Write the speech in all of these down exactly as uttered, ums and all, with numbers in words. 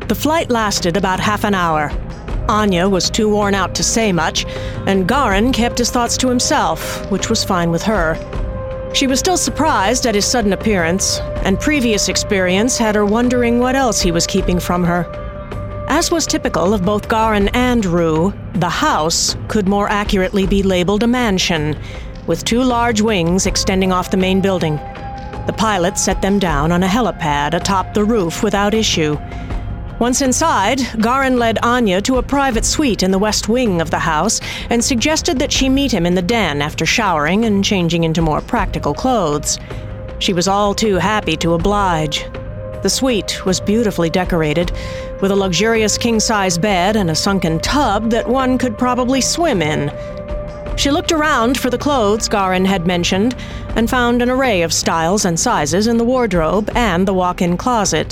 The flight lasted about half an hour. Anya was too worn out to say much, and Garin kept his thoughts to himself, which was fine with her. She was still surprised at his sudden appearance, and previous experience had her wondering what else he was keeping from her. As was typical of both Garin and Rue, the house could more accurately be labeled a mansion, with two large wings extending off the main building. The pilot set them down on a helipad atop the roof without issue. Once inside, Garin led Anya to a private suite in the west wing of the house and suggested that she meet him in the den after showering and changing into more practical clothes. She was all too happy to oblige. The suite was beautifully decorated, with a luxurious king-size bed and a sunken tub that one could probably swim in. She looked around for the clothes Garin had mentioned and found an array of styles and sizes in the wardrobe and the walk-in closet.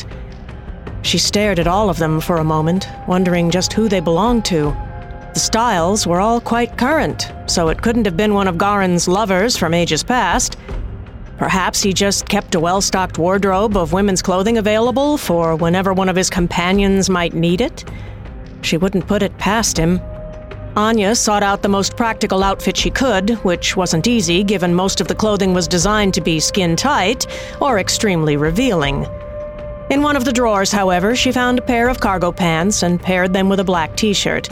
She stared at all of them for a moment, wondering just who they belonged to. The styles were all quite current, so it couldn't have been one of Garin's lovers from ages past. Perhaps he just kept a well-stocked wardrobe of women's clothing available for whenever one of his companions might need it. She wouldn't put it past him. Anya sought out the most practical outfit she could, which wasn't easy given most of the clothing was designed to be skin-tight or extremely revealing. In one of the drawers, however, she found a pair of cargo pants and paired them with a black t-shirt.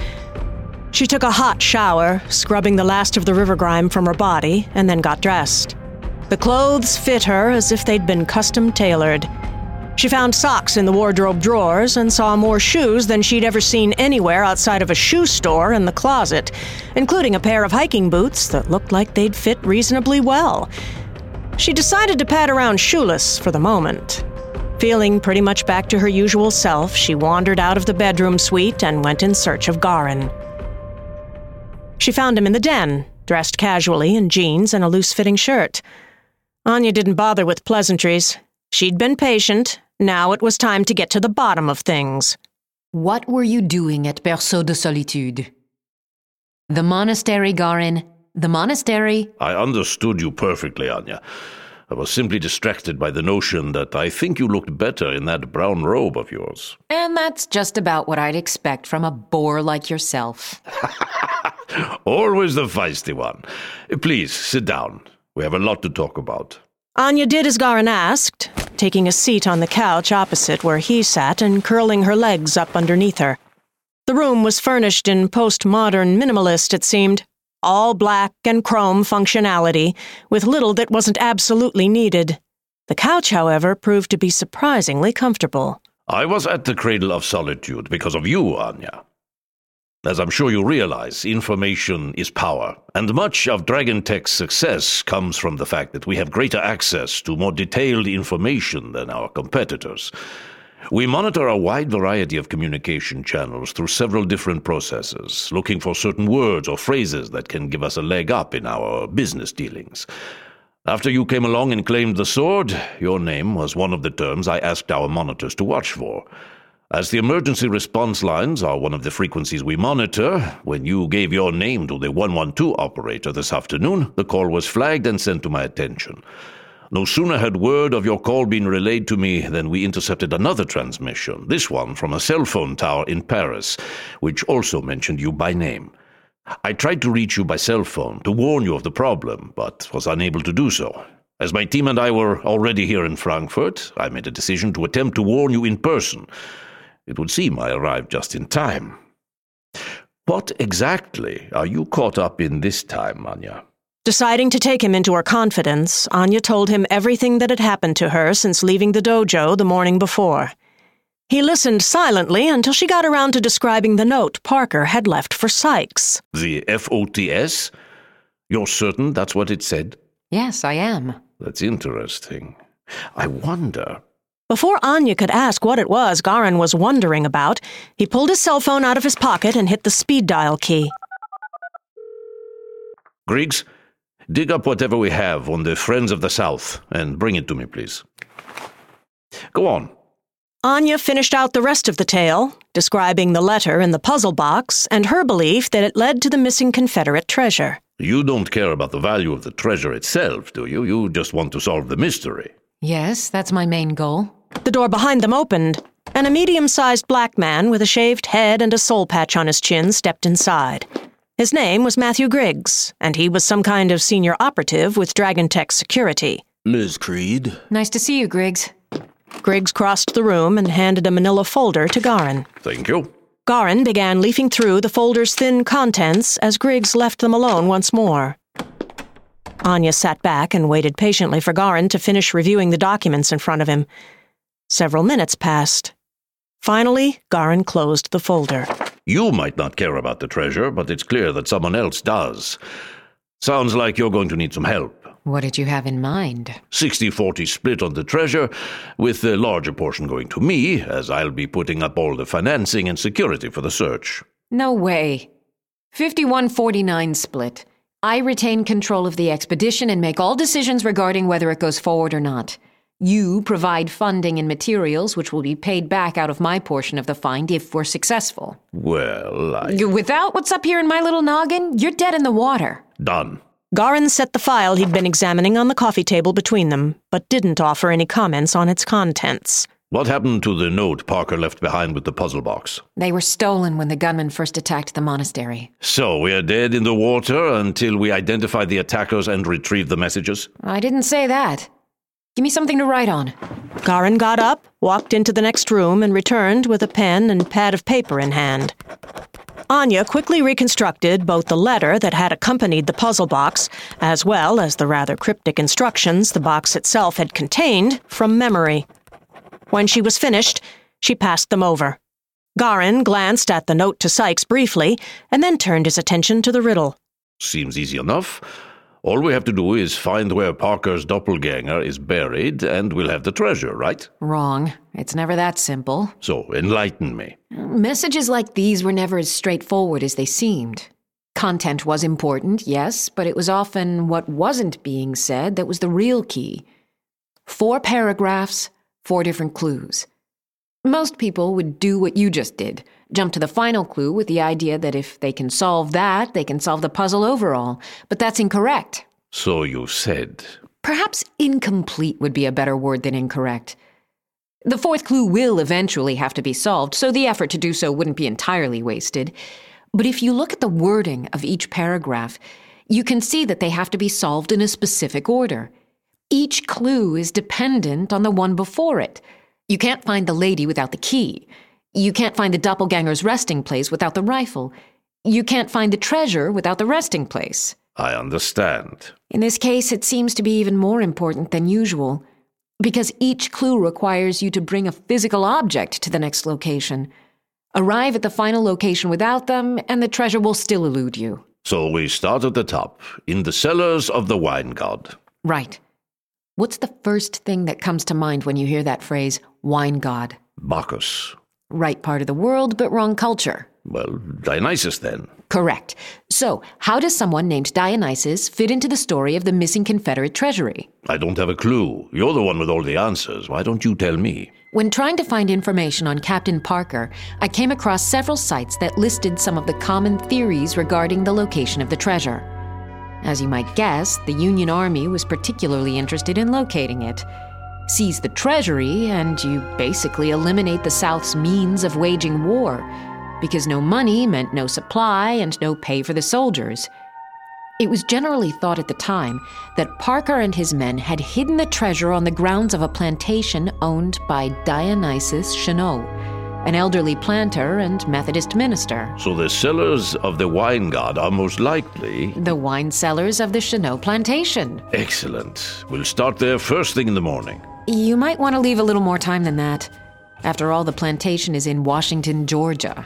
She took a hot shower, scrubbing the last of the river grime from her body, and then got dressed. The clothes fit her as if they'd been custom-tailored. She found socks in the wardrobe drawers and saw more shoes than she'd ever seen anywhere outside of a shoe store in the closet, including a pair of hiking boots that looked like they'd fit reasonably well. She decided to pad around shoeless for the moment. Feeling pretty much back to her usual self, she wandered out of the bedroom suite and went in search of Garin. She found him in the den, dressed casually in jeans and a loose-fitting shirt. Anya didn't bother with pleasantries. She'd been patient. Now it was time to get to the bottom of things. What were you doing at Berceau de Solitude? The monastery, Garin. The monastery. I understood you perfectly, Anya. I was simply distracted by the notion that I think you looked better in that brown robe of yours. And that's just about what I'd expect from a bore like yourself. Always the feisty one. Please, sit down. We have a lot to talk about. Anya did as Garin asked, taking a seat on the couch opposite where he sat and curling her legs up underneath her. The room was furnished in postmodern minimalist, it seemed. All black and chrome functionality, with little that wasn't absolutely needed. The couch, however, proved to be surprisingly comfortable. I was at the Cradle of Solitude because of you, Anya. As I'm sure you realize, information is power, and much of Dragon Tech's success comes from the fact that we have greater access to more detailed information than our competitors. We monitor a wide variety of communication channels through several different processes, looking for certain words or phrases that can give us a leg up in our business dealings. After you came along and claimed the sword, your name was one of the terms I asked our monitors to watch for. As the emergency response lines are one of the frequencies we monitor, when you gave your name to the one one two operator this afternoon, the call was flagged and sent to my attention. No sooner had word of your call been relayed to me than we intercepted another transmission, this one from a cell phone tower in Paris, which also mentioned you by name. I tried to reach you by cell phone to warn you of the problem, but was unable to do so. As my team and I were already here in Frankfurt, I made a decision to attempt to warn you in person. It would seem I arrived just in time. What exactly are you caught up in this time, Anya? Deciding to take him into her confidence, Anya told him everything that had happened to her since leaving the dojo the morning before. He listened silently until she got around to describing the note Parker had left for Sykes. The F O T S? You're certain that's what it said? Yes, I am. That's interesting. I wonder... Before Anya could ask what it was Garin was wondering about, he pulled his cell phone out of his pocket and hit the speed dial key. Griggs, dig up whatever we have on the Friends of the South and bring it to me, please. Go on. Anya finished out the rest of the tale, describing the letter in the puzzle box and her belief that it led to the missing Confederate treasure. You don't care about the value of the treasure itself, do you? You just want to solve the mystery. Yes, that's my main goal. The door behind them opened. and a medium-sized black man with a shaved head and a soul patch on his chin stepped inside. His name was Matthew Griggs, and he was some kind of senior operative with Dragantech Security. Miz Creed. Nice to see you, Griggs. Griggs crossed the room and handed a manila folder to Garin. Thank you. Garin began leafing through the folder's thin contents as Griggs left them alone once more. Anya sat back and waited patiently for Garin to finish reviewing the documents in front of him. Several minutes passed. Finally, Garin closed the folder. You might not care about the treasure, but it's clear that someone else does. Sounds like you're going to need some help. What did you have in mind? sixty forty split on the treasure, with the larger portion going to me, as I'll be putting up all the financing and security for the search. No way. fifty-one forty-nine split. I retain control of the expedition and make all decisions regarding whether it goes forward or not. You provide funding and materials, which will be paid back out of my portion of the find if we're successful. Well, I... Without what's up here in my little noggin, you're dead in the water. Done. Garin set the file he'd been examining on the coffee table between them, but didn't offer any comments on its contents. What happened to the note Parker left behind with the puzzle box? They were stolen when the gunmen first attacked the monastery. So we are dead in the water until we identify the attackers and retrieve the messages? I didn't say that. Give me something to write on. Garin got up, walked into the next room, and returned with a pen and pad of paper in hand. Anya quickly reconstructed both the letter that had accompanied the puzzle box, as well as the rather cryptic instructions the box itself had contained, from memory. When she was finished, she passed them over. Garin glanced at the note to Sykes briefly, and then turned his attention to the riddle. Seems easy enough. All we have to do is find where Parker's doppelganger is buried, and we'll have the treasure, right? Wrong. It's never that simple. So, enlighten me. Messages like these were never as straightforward as they seemed. Content was important, yes, but it was often what wasn't being said that was the real key. Four paragraphs, four different clues. Most people would do what you just did, jump to the final clue with the idea that if they can solve that, they can solve the puzzle overall. But that's incorrect. So you said. Perhaps incomplete would be a better word than incorrect. The fourth clue will eventually have to be solved, so the effort to do so wouldn't be entirely wasted. But if you look at the wording of each paragraph, you can see that they have to be solved in a specific order. Each clue is dependent on the one before it. You can't find the lady without the key. You can't find the doppelganger's resting place without the rifle. You can't find the treasure without the resting place. I understand. In this case, it seems to be even more important than usual, because each clue requires you to bring a physical object to the next location. Arrive at the final location without them, and the treasure will still elude you. So we start at the top, in the cellars of the wine god. Right. What's the first thing that comes to mind when you hear that phrase, wine god? Bacchus. Right part of the world, but wrong culture. Well, Dionysus then. Correct. So, how does someone named Dionysus fit into the story of the missing Confederate treasury? I don't have a clue. You're the one with all the answers. Why don't you tell me? When trying to find information on Captain Parker, I came across several sites that listed some of the common theories regarding the location of the treasure. As you might guess, the Union Army was particularly interested in locating it. Seize the treasury, and you basically eliminate the South's means of waging war, because no money meant no supply and no pay for the soldiers. It was generally thought at the time that Parker and his men had hidden the treasure on the grounds of a plantation owned by Dionysus Chenot, an elderly planter and Methodist minister. So the cellars of the wine god are most likely... the wine cellars of the Chenot plantation. Excellent. We'll start there first thing in the morning. You might want to leave a little more time than that. After all, the plantation is in Washington, Georgia.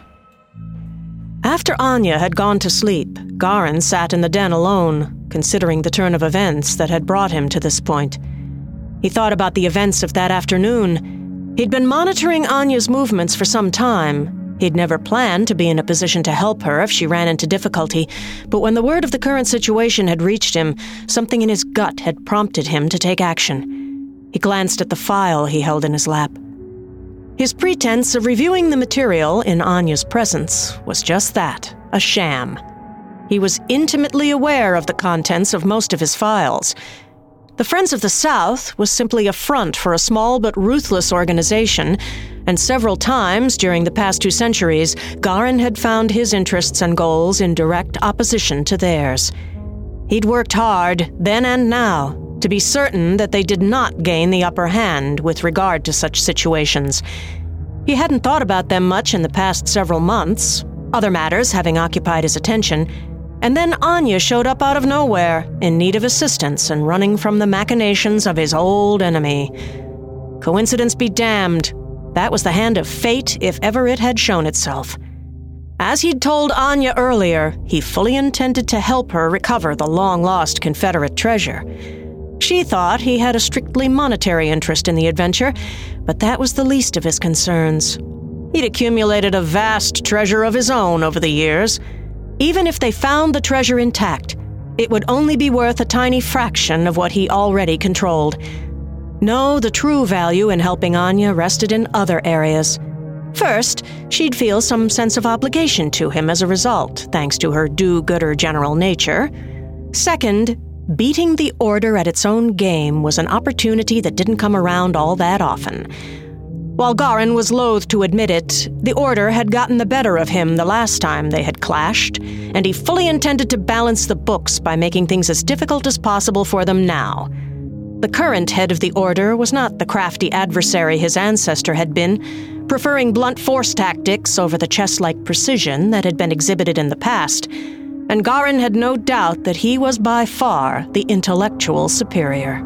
After Anya had gone to sleep, Garin sat in the den alone, considering the turn of events that had brought him to this point. He thought about the events of that afternoon. He'd been monitoring Anya's movements for some time. He'd never planned to be in a position to help her if she ran into difficulty, but when the word of the current situation had reached him, something in his gut had prompted him to take action. He glanced at the file he held in his lap. His pretense of reviewing the material in Anya's presence was just that, a sham. He was intimately aware of the contents of most of his files. The Friends of the South was simply a front for a small but ruthless organization, and several times during the past two centuries, Garin had found his interests and goals in direct opposition to theirs. He'd worked hard, then and now, to be certain that they did not gain the upper hand with regard to such situations. He hadn't thought about them much in the past several months, other matters having occupied his attention, and then Anya showed up out of nowhere, in need of assistance and running from the machinations of his old enemy. Coincidence be damned. That was the hand of fate if ever it had shown itself. As he'd told Anya earlier, he fully intended to help her recover the long-lost Confederate treasure. She thought he had a strictly monetary interest in the adventure, but that was the least of his concerns. He'd accumulated a vast treasure of his own over the years. Even if they found the treasure intact, it would only be worth a tiny fraction of what he already controlled. No, the true value in helping Anya rested in other areas. First, she'd feel some sense of obligation to him as a result, thanks to her do-gooder general nature. Second, beating the Order at its own game was an opportunity that didn't come around all that often. While Garin was loath to admit it, the Order had gotten the better of him the last time they had clashed, and he fully intended to balance the books by making things as difficult as possible for them now. The current head of the Order was not the crafty adversary his ancestor had been, preferring blunt force tactics over the chess-like precision that had been exhibited in the past, and Garin had no doubt that he was by far the intellectual superior.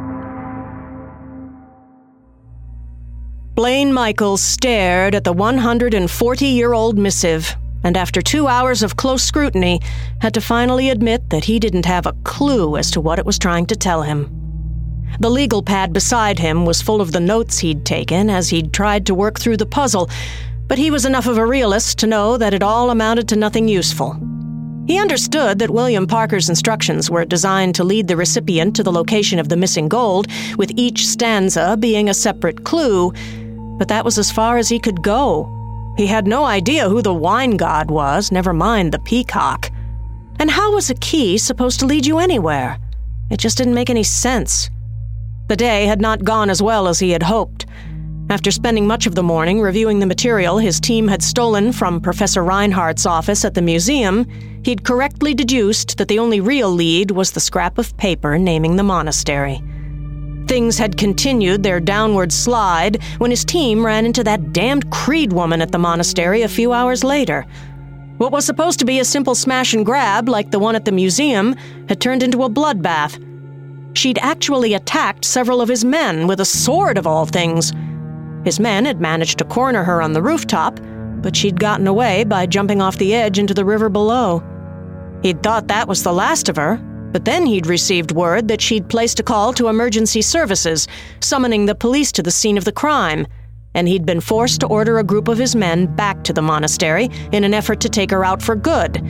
Blaine Michaels stared at the one hundred forty-year-old missive, and after two hours of close scrutiny, had to finally admit that he didn't have a clue as to what it was trying to tell him. The legal pad beside him was full of the notes he'd taken as he'd tried to work through the puzzle, but he was enough of a realist to know that it all amounted to nothing useful. He understood that William Parker's instructions were designed to lead the recipient to the location of the missing gold, with each stanza being a separate clue, but that was as far as he could go. He had no idea who the wine god was, never mind the peacock. And how was a key supposed to lead you anywhere? It just didn't make any sense. The day had not gone as well as he had hoped. After spending much of the morning reviewing the material his team had stolen from Professor Reinhardt's office at the museum, he'd correctly deduced that the only real lead was the scrap of paper naming the monastery. Things had continued their downward slide when his team ran into that damned Creed woman at the monastery a few hours later. What was supposed to be a simple smash and grab like the one at the museum had turned into a bloodbath. She'd actually attacked several of his men with a sword of all things. His men had managed to corner her on the rooftop, but she'd gotten away by jumping off the edge into the river below. He'd thought that was the last of her, but then he'd received word that she'd placed a call to emergency services, summoning the police to the scene of the crime, and he'd been forced to order a group of his men back to the monastery in an effort to take her out for good.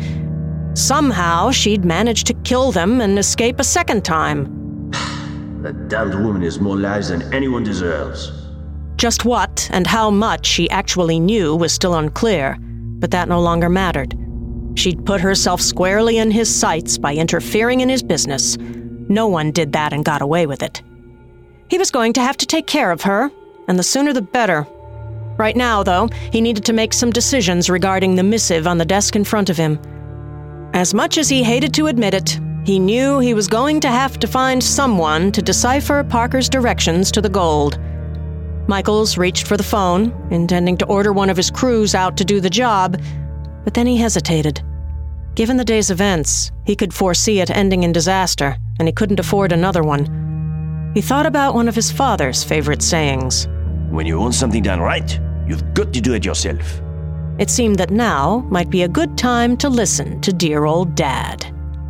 Somehow, she'd managed to kill them and escape a second time. That damned woman is more lives than anyone deserves. Just what and how much she actually knew was still unclear, but that no longer mattered. She'd put herself squarely in his sights by interfering in his business. No one did that and got away with it. He was going to have to take care of her, and the sooner the better. Right now, though, he needed to make some decisions regarding the missive on the desk in front of him. As much as he hated to admit it, he knew he was going to have to find someone to decipher Parker's directions to the gold. Michaels reached for the phone, intending to order one of his crews out to do the job, but then he hesitated. Given the day's events, he could foresee it ending in disaster, and he couldn't afford another one. He thought about one of his father's favorite sayings. When you want something done right, you've got to do it yourself. It seemed that now might be a good time to listen to dear old Dad.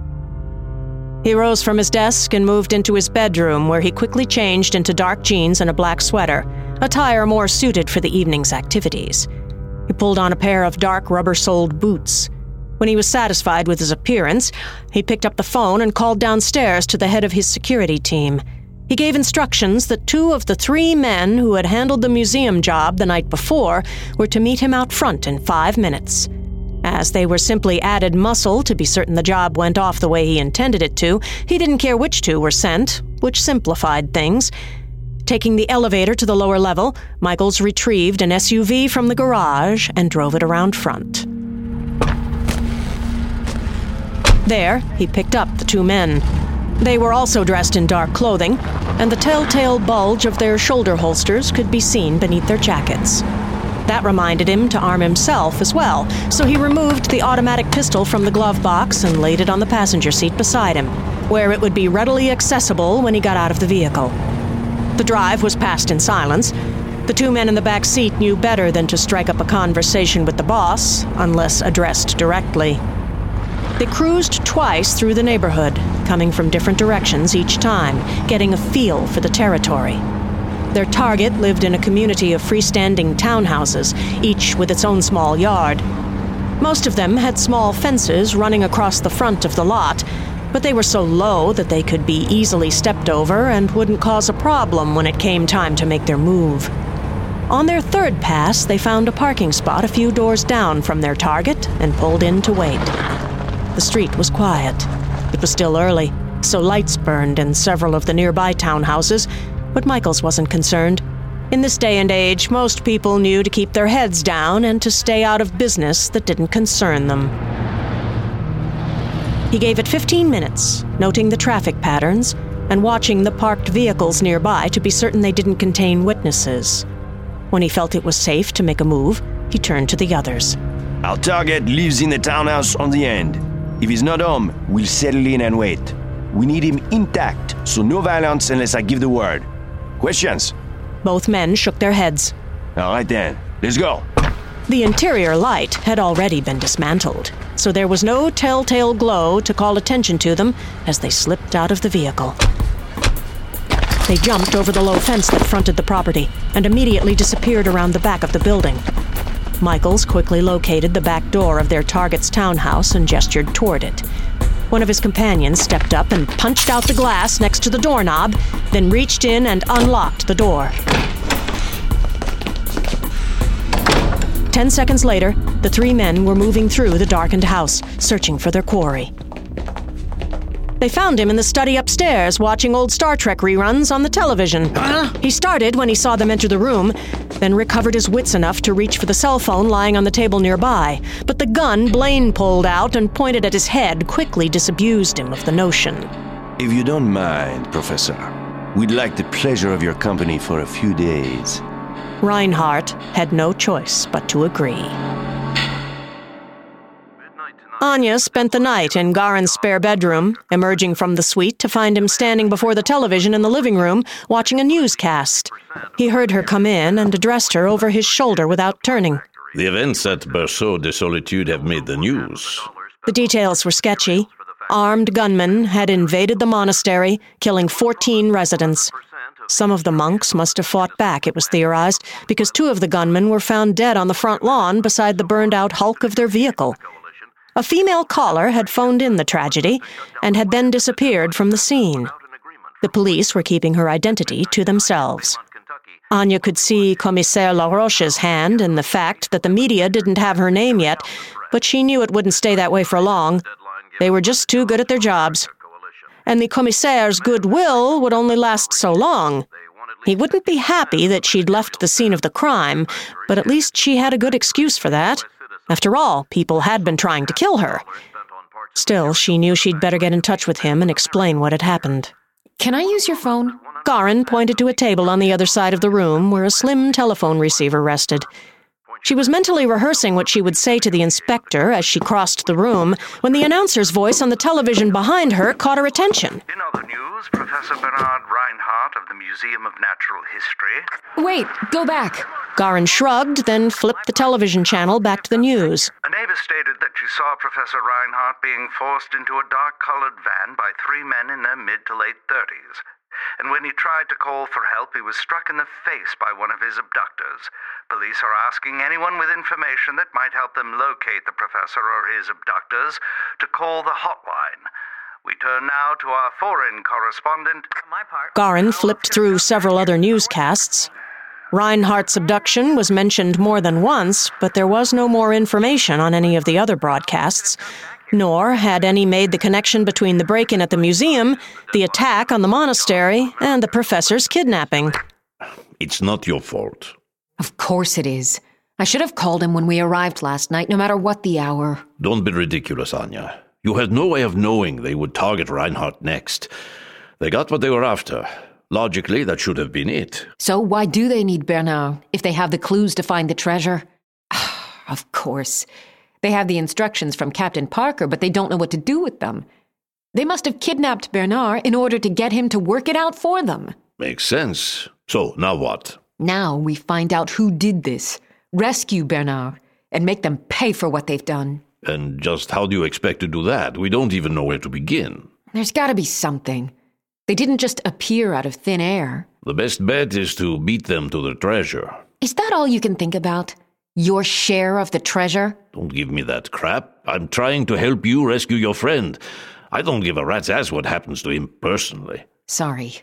He rose from his desk and moved into his bedroom, where he quickly changed into dark jeans and a black sweater, attire more suited for the evening's activities. He pulled on a pair of dark rubber-soled boots. When he was satisfied with his appearance, he picked up the phone and called downstairs to the head of his security team. He gave instructions that two of the three men who had handled the museum job the night before were to meet him out front in five minutes. As they were simply added muscle to be certain the job went off the way he intended it to, he didn't care which two were sent. which simplified things. Taking the elevator to the lower level, Michaels retrieved an S U V from the garage and drove it around front. There, he picked up the two men. They were also dressed in dark clothing, and the telltale bulge of their shoulder holsters could be seen beneath their jackets. That reminded him to arm himself as well, so he removed the automatic pistol from the glove box and laid it on the passenger seat beside him, where it would be readily accessible when he got out of the vehicle. The drive was passed in silence. The two men in the back seat knew better than to strike up a conversation with the boss, unless addressed directly. They cruised twice through the neighborhood, coming from different directions each time, getting a feel for the territory. Their target lived in a community of freestanding townhouses, each with its own small yard. Most of them had small fences running across the front of the lot, but they were so low that they could be easily stepped over and wouldn't cause a problem when it came time to make their move. On their third pass, they found a parking spot a few doors down from their target and pulled in to wait. The street was quiet. It was still early, so lights burned in several of the nearby townhouses, but Michaels wasn't concerned. In this day and age, most people knew to keep their heads down and to stay out of business that didn't concern them. He gave it fifteen minutes, noting the traffic patterns and watching the parked vehicles nearby to be certain they didn't contain witnesses. When he felt it was safe to make a move, he turned to the others. Our target lives in the townhouse on the end. If he's not home, we'll settle in and wait. We need him intact, so no violence unless I give the word. Questions? Both men shook their heads. All right then, let's go. The interior light had already been dismantled, so there was no telltale glow to call attention to them as they slipped out of the vehicle. They jumped over the low fence that fronted the property and immediately disappeared around the back of the building. Michaels quickly located the back door of their target's townhouse and gestured toward it. One of his companions stepped up and punched out the glass next to the doorknob, then reached in and unlocked the door. Ten seconds later, the three men were moving through the darkened house, searching for their quarry. They found him in the study upstairs, watching old Star Trek reruns on the television. Huh? He started when he saw them enter the room, then recovered his wits enough to reach for the cell phone lying on the table nearby. But the gun Blaine pulled out and pointed at his head quickly disabused him of the notion. If you don't mind, Professor, we'd like the pleasure of your company for a few days. Reinhardt had no choice but to agree. Anya spent the night in Garen's spare bedroom, emerging from the suite to find him standing before the television in the living room, watching a newscast. He heard her come in and addressed her over his shoulder without turning. The events at Berceau de Solitude have made the news. The details were sketchy. Armed gunmen had invaded the monastery, killing fourteen residents. Some of the monks must have fought back, it was theorized, because two of the gunmen were found dead on the front lawn beside the burned-out hulk of their vehicle. A female caller had phoned in the tragedy and had then disappeared from the scene. The police were keeping her identity to themselves. Anya could see Commissaire Laroche's hand in the fact that the media didn't have her name yet, but she knew it wouldn't stay that way for long. They were just too good at their jobs. And the Commissaire's goodwill would only last so long. He wouldn't be happy that she'd left the scene of the crime, but at least she had a good excuse for that. After all, people had been trying to kill her. Still, she knew she'd better get in touch with him and explain what had happened. Can I use your phone? Garen pointed to a table on the other side of the room where a slim telephone receiver rested. She was mentally rehearsing what she would say to the inspector as she crossed the room when the announcer's voice on the television behind her caught her attention. In other news, Professor Bernard Reinhardt of the Museum of Natural History... Wait, go back. Garen shrugged, then flipped the television channel back to the news. A neighbor stated that she saw Professor Reinhardt being forced into a dark-colored van by three men in their mid to late thirties. And when he tried to call for help, he was struck in the face by one of his abductors. Police are asking anyone with information that might help them locate the professor or his abductors to call the hotline. We turn now to our foreign correspondent. Garen flipped through several other newscasts. Reinhardt's abduction was mentioned more than once, but there was no more information on any of the other broadcasts. Nor had any made the connection between the break-in at the museum, the attack on the monastery, and the professor's kidnapping. It's not your fault. Of course it is. I should have called him when we arrived last night, no matter what the hour. Don't be ridiculous, Anya. You had no way of knowing they would target Reinhardt next. They got what they were after. Logically, that should have been it. So why do they need Bernard, if they have the clues to find the treasure? Of course. They have the instructions from Captain Parker, but they don't know what to do with them. They must have kidnapped Bernard in order to get him to work it out for them. Makes sense. So, now what? Now we find out who did this, rescue Bernard, and make them pay for what they've done. And just how do you expect to do that? We don't even know where to begin. There's got to be something. They didn't just appear out of thin air. The best bet is to beat them to the treasure. Is that all you can think about? Your share of the treasure? Don't give me that crap. I'm trying to help you rescue your friend. I don't give a rat's ass what happens to him personally. Sorry.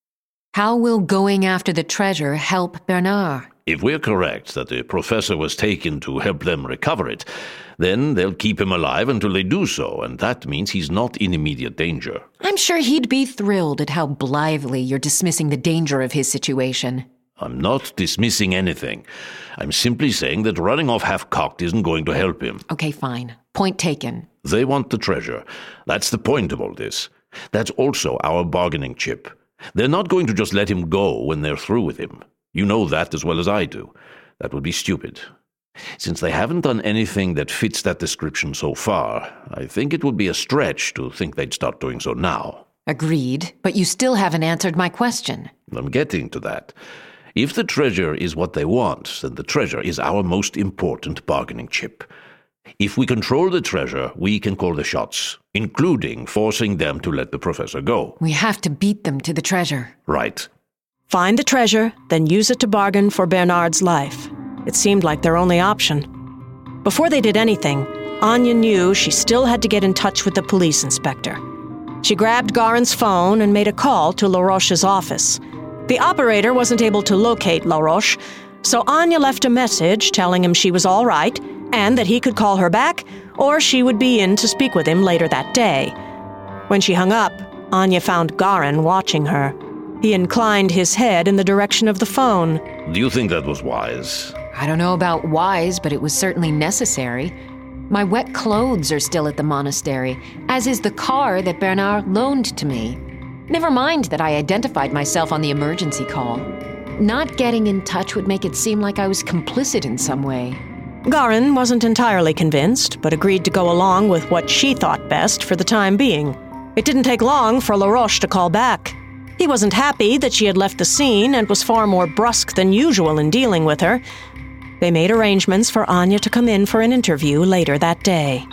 How will going after the treasure help Bernard? If we're correct that the professor was taken to help them recover it, then they'll keep him alive until they do so, and that means he's not in immediate danger. I'm sure he'd be thrilled at how blithely you're dismissing the danger of his situation. I'm not dismissing anything. I'm simply saying that running off half-cocked isn't going to help him. Okay, fine. Point taken. They want the treasure. That's the point of all this. That's also our bargaining chip. They're not going to just let him go when they're through with him. You know that as well as I do. That would be stupid. Since they haven't done anything that fits that description so far, I think it would be a stretch to think they'd start doing so now. Agreed, but you still haven't answered my question. I'm getting to that. If the treasure is what they want, then the treasure is our most important bargaining chip. If we control the treasure, we can call the shots, including forcing them to let the professor go. We have to beat them to the treasure. Right. Find the treasure, then use it to bargain for Bernard's life. It seemed like their only option. Before they did anything, Anya knew she still had to get in touch with the police inspector. She grabbed Garin's phone and made a call to LaRoche's office. The operator wasn't able to locate LaRoche, so Anya left a message telling him she was all right and that he could call her back or she would be in to speak with him later that day. When she hung up, Anya found Garin watching her. He inclined his head in the direction of the phone. Do you think that was wise? I don't know about wise, but it was certainly necessary. My wet clothes are still at the monastery, as is the car that Bernard loaned to me. Never mind that I identified myself on the emergency call. Not getting in touch would make it seem like I was complicit in some way. Garin wasn't entirely convinced, but agreed to go along with what she thought best for the time being. It didn't take long for LaRoche to call back. He wasn't happy that she had left the scene and was far more brusque than usual in dealing with her. They made arrangements for Anya to come in for an interview later that day.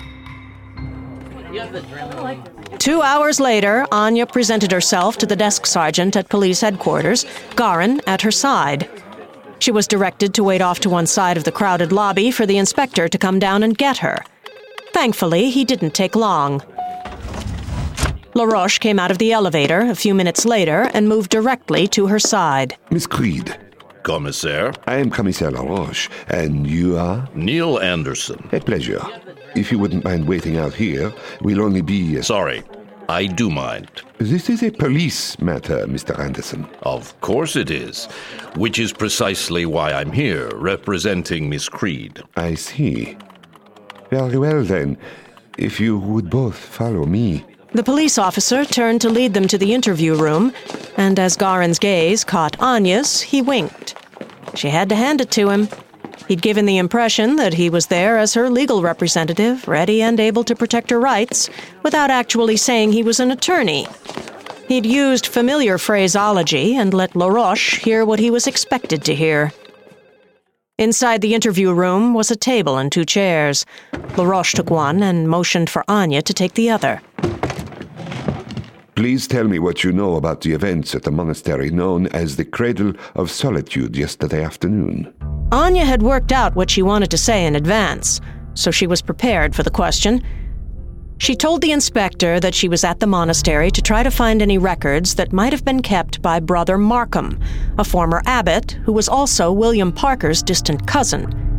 Two hours later, Anya presented herself to the desk sergeant at police headquarters, Garin at her side. She was directed to wait off to one side of the crowded lobby for the inspector to come down and get her. Thankfully, he didn't take long. LaRoche came out of the elevator a few minutes later and moved directly to her side. Miss Creed. Commissaire? I am Commissaire LaRoche, and you are? Neil Anderson. A pleasure. If you wouldn't mind waiting out here, we'll only be... Uh... Sorry, I do mind. This is a police matter, Mister Anderson. Of course it is, which is precisely why I'm here, representing Miss Creed. I see. Very well, then. If you would both follow me. The police officer turned to lead them to the interview room, and as Garin's gaze caught Anya's, he winked. She had to hand it to him. He'd given the impression that he was there as her legal representative, ready and able to protect her rights, without actually saying he was an attorney. He'd used familiar phraseology and let LaRoche hear what he was expected to hear. Inside the interview room was a table and two chairs. LaRoche took one and motioned for Anya to take the other. Please tell me what you know about the events at the monastery known as the Cradle of Solitude yesterday afternoon. Anya had worked out what she wanted to say in advance, so she was prepared for the question. She told the inspector that she was at the monastery to try to find any records that might have been kept by Brother Markham, a former abbot who was also William Parker's distant cousin.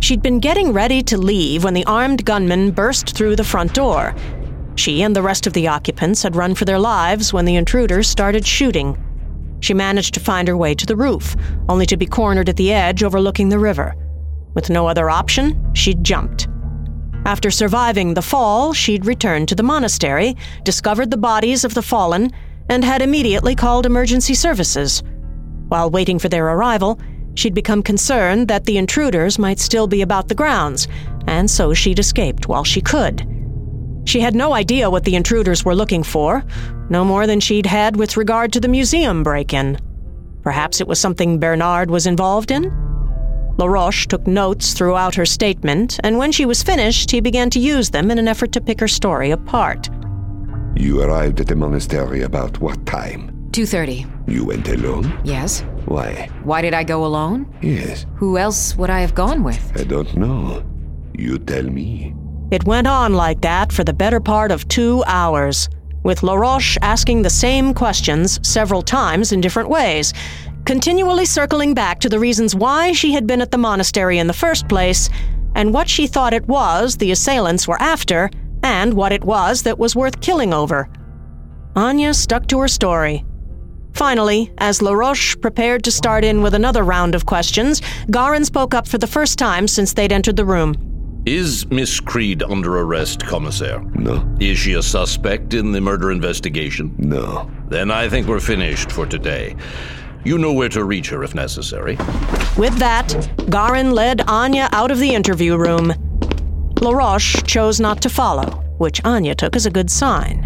She'd been getting ready to leave when the armed gunman burst through the front door. She and the rest of the occupants had run for their lives when the intruders started shooting. She managed to find her way to the roof, only to be cornered at the edge overlooking the river. With no other option, she'd jumped. After surviving the fall, she'd returned to the monastery, discovered the bodies of the fallen, and had immediately called emergency services. While waiting for their arrival, she'd become concerned that the intruders might still be about the grounds, and so she'd escaped while she could. She had no idea what the intruders were looking for, no more than she'd had with regard to the museum break-in. Perhaps it was something Bernard was involved in? LaRoche took notes throughout her statement, and when she was finished, he began to use them in an effort to pick her story apart. You arrived at the monastery about what time? two thirty. You went alone? Yes. Why? Why did I go alone? Yes. Who else would I have gone with? I don't know. You tell me. It went on like that for the better part of two hours, with LaRoche asking the same questions several times in different ways, continually circling back to the reasons why she had been at the monastery in the first place, and what she thought it was the assailants were after, and what it was that was worth killing over. Anya stuck to her story. Finally, as LaRoche prepared to start in with another round of questions, Garin spoke up for the first time since they'd entered the room. Is Miss Creed under arrest, Commissaire? No. Is she a suspect in the murder investigation? No. Then I think we're finished for today. You know where to reach her if necessary. With that, Garin led Anya out of the interview room. LaRoche chose not to follow, which Anya took as a good sign.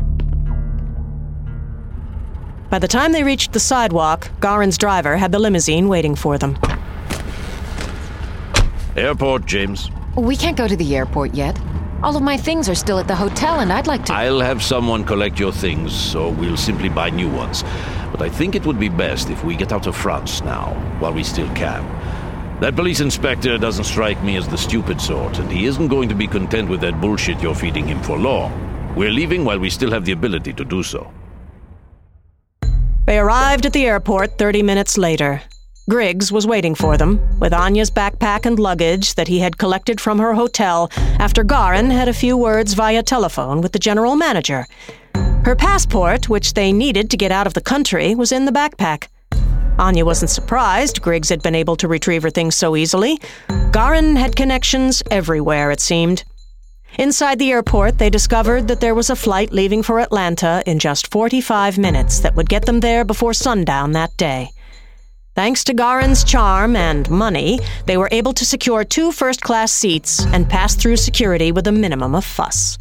By the time they reached the sidewalk, Garin's driver had the limousine waiting for them. Airport, James. We can't go to the airport yet. All of my things are still at the hotel, and I'd like to... I'll have someone collect your things, or we'll simply buy new ones. But I think it would be best if we get out of France now, while we still can. That police inspector doesn't strike me as the stupid sort, and he isn't going to be content with that bullshit you're feeding him for long. We're leaving while we still have the ability to do so. They arrived at the airport thirty minutes later. Griggs was waiting for them, with Anya's backpack and luggage that he had collected from her hotel after Garin had a few words via telephone with the general manager. Her passport, which they needed to get out of the country, was in the backpack. Anya wasn't surprised Griggs had been able to retrieve her things so easily. Garin had connections everywhere, it seemed. Inside the airport, they discovered that there was a flight leaving for Atlanta in just forty-five minutes that would get them there before sundown that day. Thanks to Garin's charm and money, they were able to secure two first-class seats and pass through security with a minimum of fuss.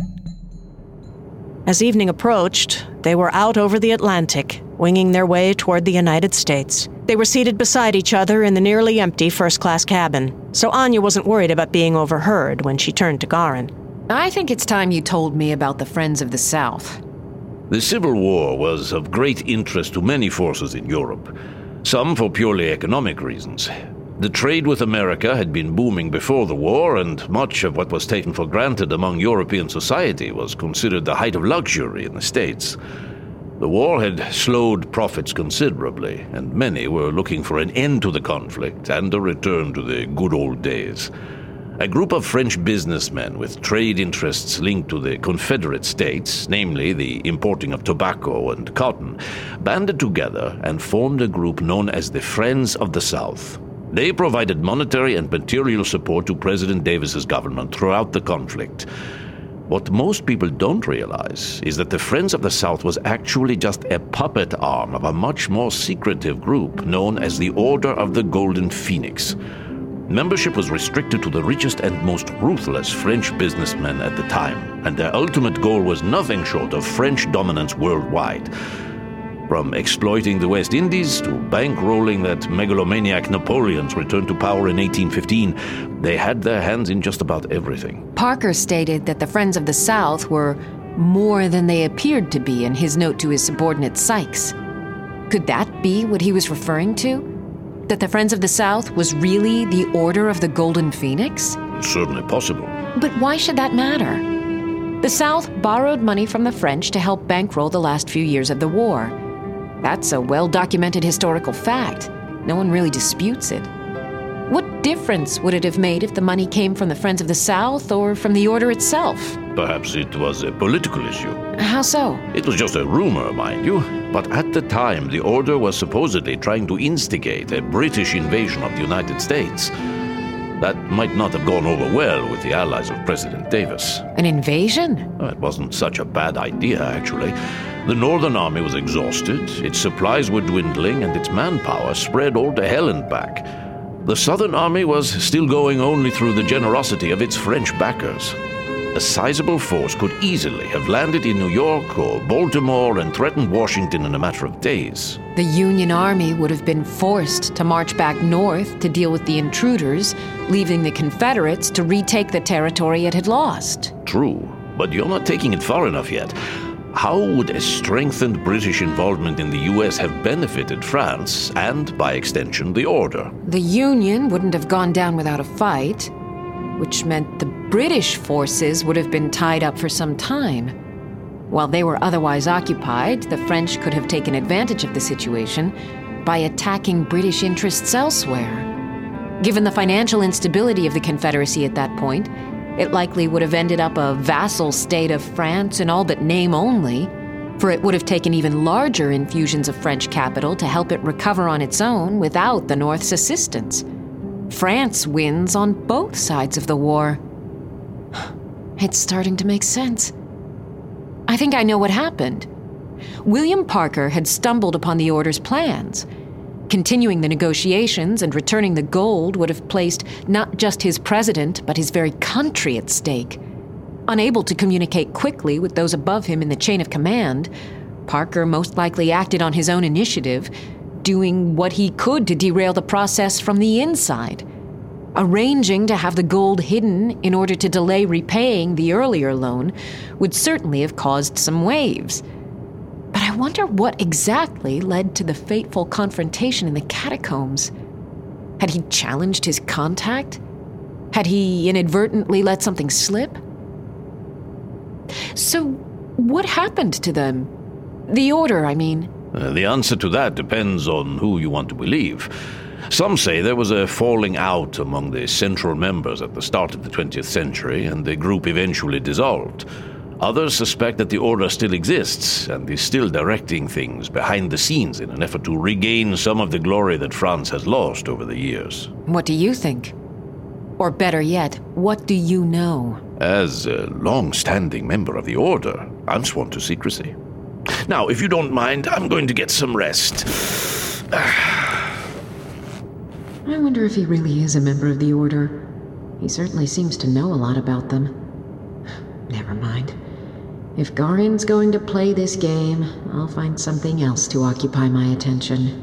As evening approached, they were out over the Atlantic, winging their way toward the United States. They were seated beside each other in the nearly empty first-class cabin, so Anya wasn't worried about being overheard when she turned to Garin. I think it's time you told me about the Friends of the South. The Civil War was of great interest to many forces in Europe, some for purely economic reasons. The trade with America had been booming before the war, and much of what was taken for granted among European society was considered the height of luxury in the States. The war had slowed profits considerably, and many were looking for an end to the conflict and a return to the good old days. A group of French businessmen with trade interests linked to the Confederate States, namely the importing of tobacco and cotton, banded together and formed a group known as the Friends of the South. They provided monetary and material support to President Davis's government throughout the conflict. What most people don't realize is that the Friends of the South was actually just a puppet arm of a much more secretive group known as the Order of the Golden Phoenix. Membership was restricted to the richest and most ruthless French businessmen at the time, and their ultimate goal was nothing short of French dominance worldwide. From exploiting the West Indies to bankrolling that megalomaniac Napoleon's return to power in eighteen fifteen, they had their hands in just about everything. Parker stated that the Friends of the South were more than they appeared to be in his note to his subordinate Sykes. Could that be what he was referring to? That the Friends of the South was really the Order of the Golden Phoenix? It's certainly possible. But why should that matter? The South borrowed money from the French to help bankroll the last few years of the war. That's a well-documented historical fact. No one really disputes it. What difference would it have made if the money came from the Friends of the South or from the Order itself? Perhaps it was a political issue. How so? It was just a rumor, mind you. But at the time, the Order was supposedly trying to instigate a British invasion of the United States. That might not have gone over well with the allies of President Davis. An invasion? Well, it wasn't such a bad idea, actually. The Northern Army was exhausted, its supplies were dwindling, and its manpower spread all to hell and back. The Southern Army was still going only through the generosity of its French backers. A sizable force could easily have landed in New York or Baltimore and threatened Washington in a matter of days. The Union Army would have been forced to march back north to deal with the intruders, leaving the Confederates to retake the territory it had lost. True, but you're not taking it far enough yet. How would a strengthened British involvement in the U S have benefited France and, by extension, the Order? The Union wouldn't have gone down without a fight, which meant the British forces would have been tied up for some time. While they were otherwise occupied, the French could have taken advantage of the situation by attacking British interests elsewhere. Given the financial instability of the Confederacy at that point, it likely would have ended up a vassal state of France in all but name only, for it would have taken even larger infusions of French capital to help it recover on its own without the North's assistance. France wins on both sides of the war. It's starting to make sense. I think I know what happened. William Parker had stumbled upon the Order's plans. Continuing the negotiations and returning the gold would have placed not just his president, but his very country at stake. Unable to communicate quickly with those above him in the chain of command, Parker most likely acted on his own initiative, doing what he could to derail the process from the inside. Arranging to have the gold hidden in order to delay repaying the earlier loan would certainly have caused some waves. But I wonder what exactly led to the fateful confrontation in the catacombs. Had he challenged his contact? Had he inadvertently let something slip? So, what happened to them? The Order, I mean. Uh, the answer to that depends on who you want to believe. Some say there was a falling out among the central members at the start of the twentieth century, and the group eventually dissolved. Others suspect that the Order still exists and is still directing things behind the scenes in an effort to regain some of the glory that France has lost over the years. What do you think? Or better yet, what do you know? As a long-standing member of the Order, I'm sworn to secrecy. Now, if you don't mind, I'm going to get some rest. I wonder if he really is a member of the Order. He certainly seems to know a lot about them. Never mind. If Garin's going to play this game, I'll find something else to occupy my attention.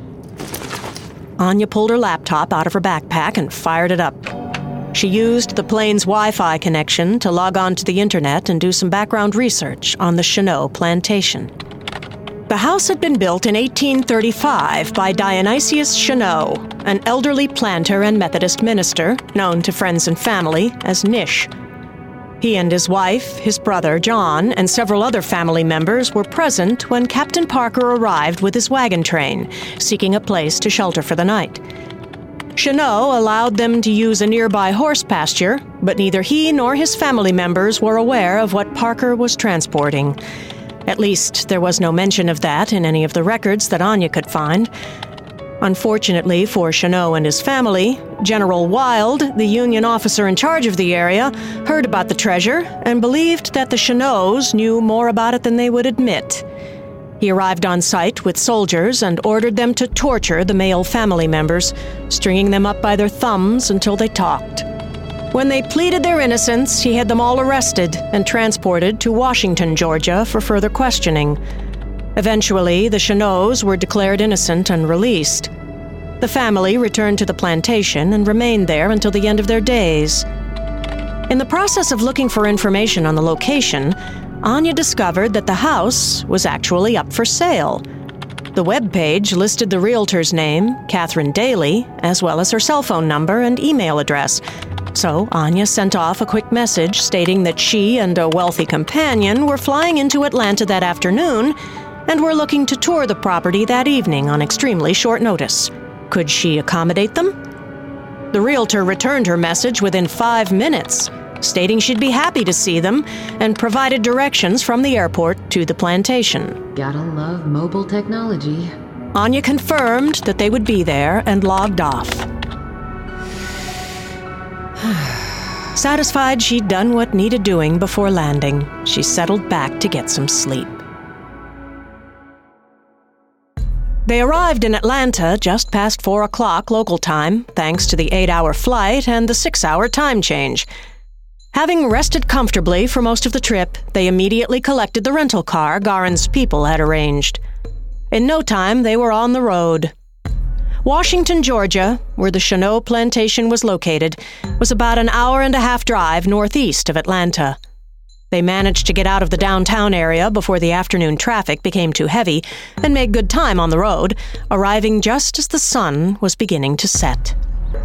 Anya pulled her laptop out of her backpack and fired it up. She used the plane's Wi-Fi connection to log on to the internet and do some background research on the Chenot plantation. The house had been built in eighteen thirty-five by Dionysius Chenot, an elderly planter and Methodist minister known to friends and family as Nish. He and his wife, his brother John, and several other family members were present when Captain Parker arrived with his wagon train, seeking a place to shelter for the night. Chenot allowed them to use a nearby horse pasture, but neither he nor his family members were aware of what Parker was transporting. At least, there was no mention of that in any of the records that Anya could find. Unfortunately for Chenot and his family, General Wild, the Union officer in charge of the area, heard about the treasure and believed that the Chenots knew more about it than they would admit. He arrived on site with soldiers and ordered them to torture the male family members, stringing them up by their thumbs until they talked. When they pleaded their innocence, he had them all arrested and transported to Washington, Georgia, for further questioning. Eventually, the Chenots were declared innocent and released. The family returned to the plantation and remained there until the end of their days. In the process of looking for information on the location, Anya discovered that the house was actually up for sale. The webpage listed the realtor's name, Catherine Daly, as well as her cell phone number and email address. So Anya sent off a quick message stating that she and a wealthy companion were flying into Atlanta that afternoon and were looking to tour the property that evening on extremely short notice. Could she accommodate them? The realtor returned her message within five minutes, stating she'd be happy to see them, and provided directions from the airport to the plantation. Gotta love mobile technology. Anya confirmed that they would be there and logged off. Satisfied she'd done what needed doing before landing, she settled back to get some sleep. They arrived in Atlanta just past four o'clock local time, thanks to the eight-hour flight and the six-hour time change. Having rested comfortably for most of the trip, they immediately collected the rental car Garin's people had arranged. In no time, they were on the road. Washington, Georgia, where the Cheneau plantation was located, was about an hour and a half drive northeast of Atlanta. They managed to get out of the downtown area before the afternoon traffic became too heavy and made good time on the road, arriving just as the sun was beginning to set.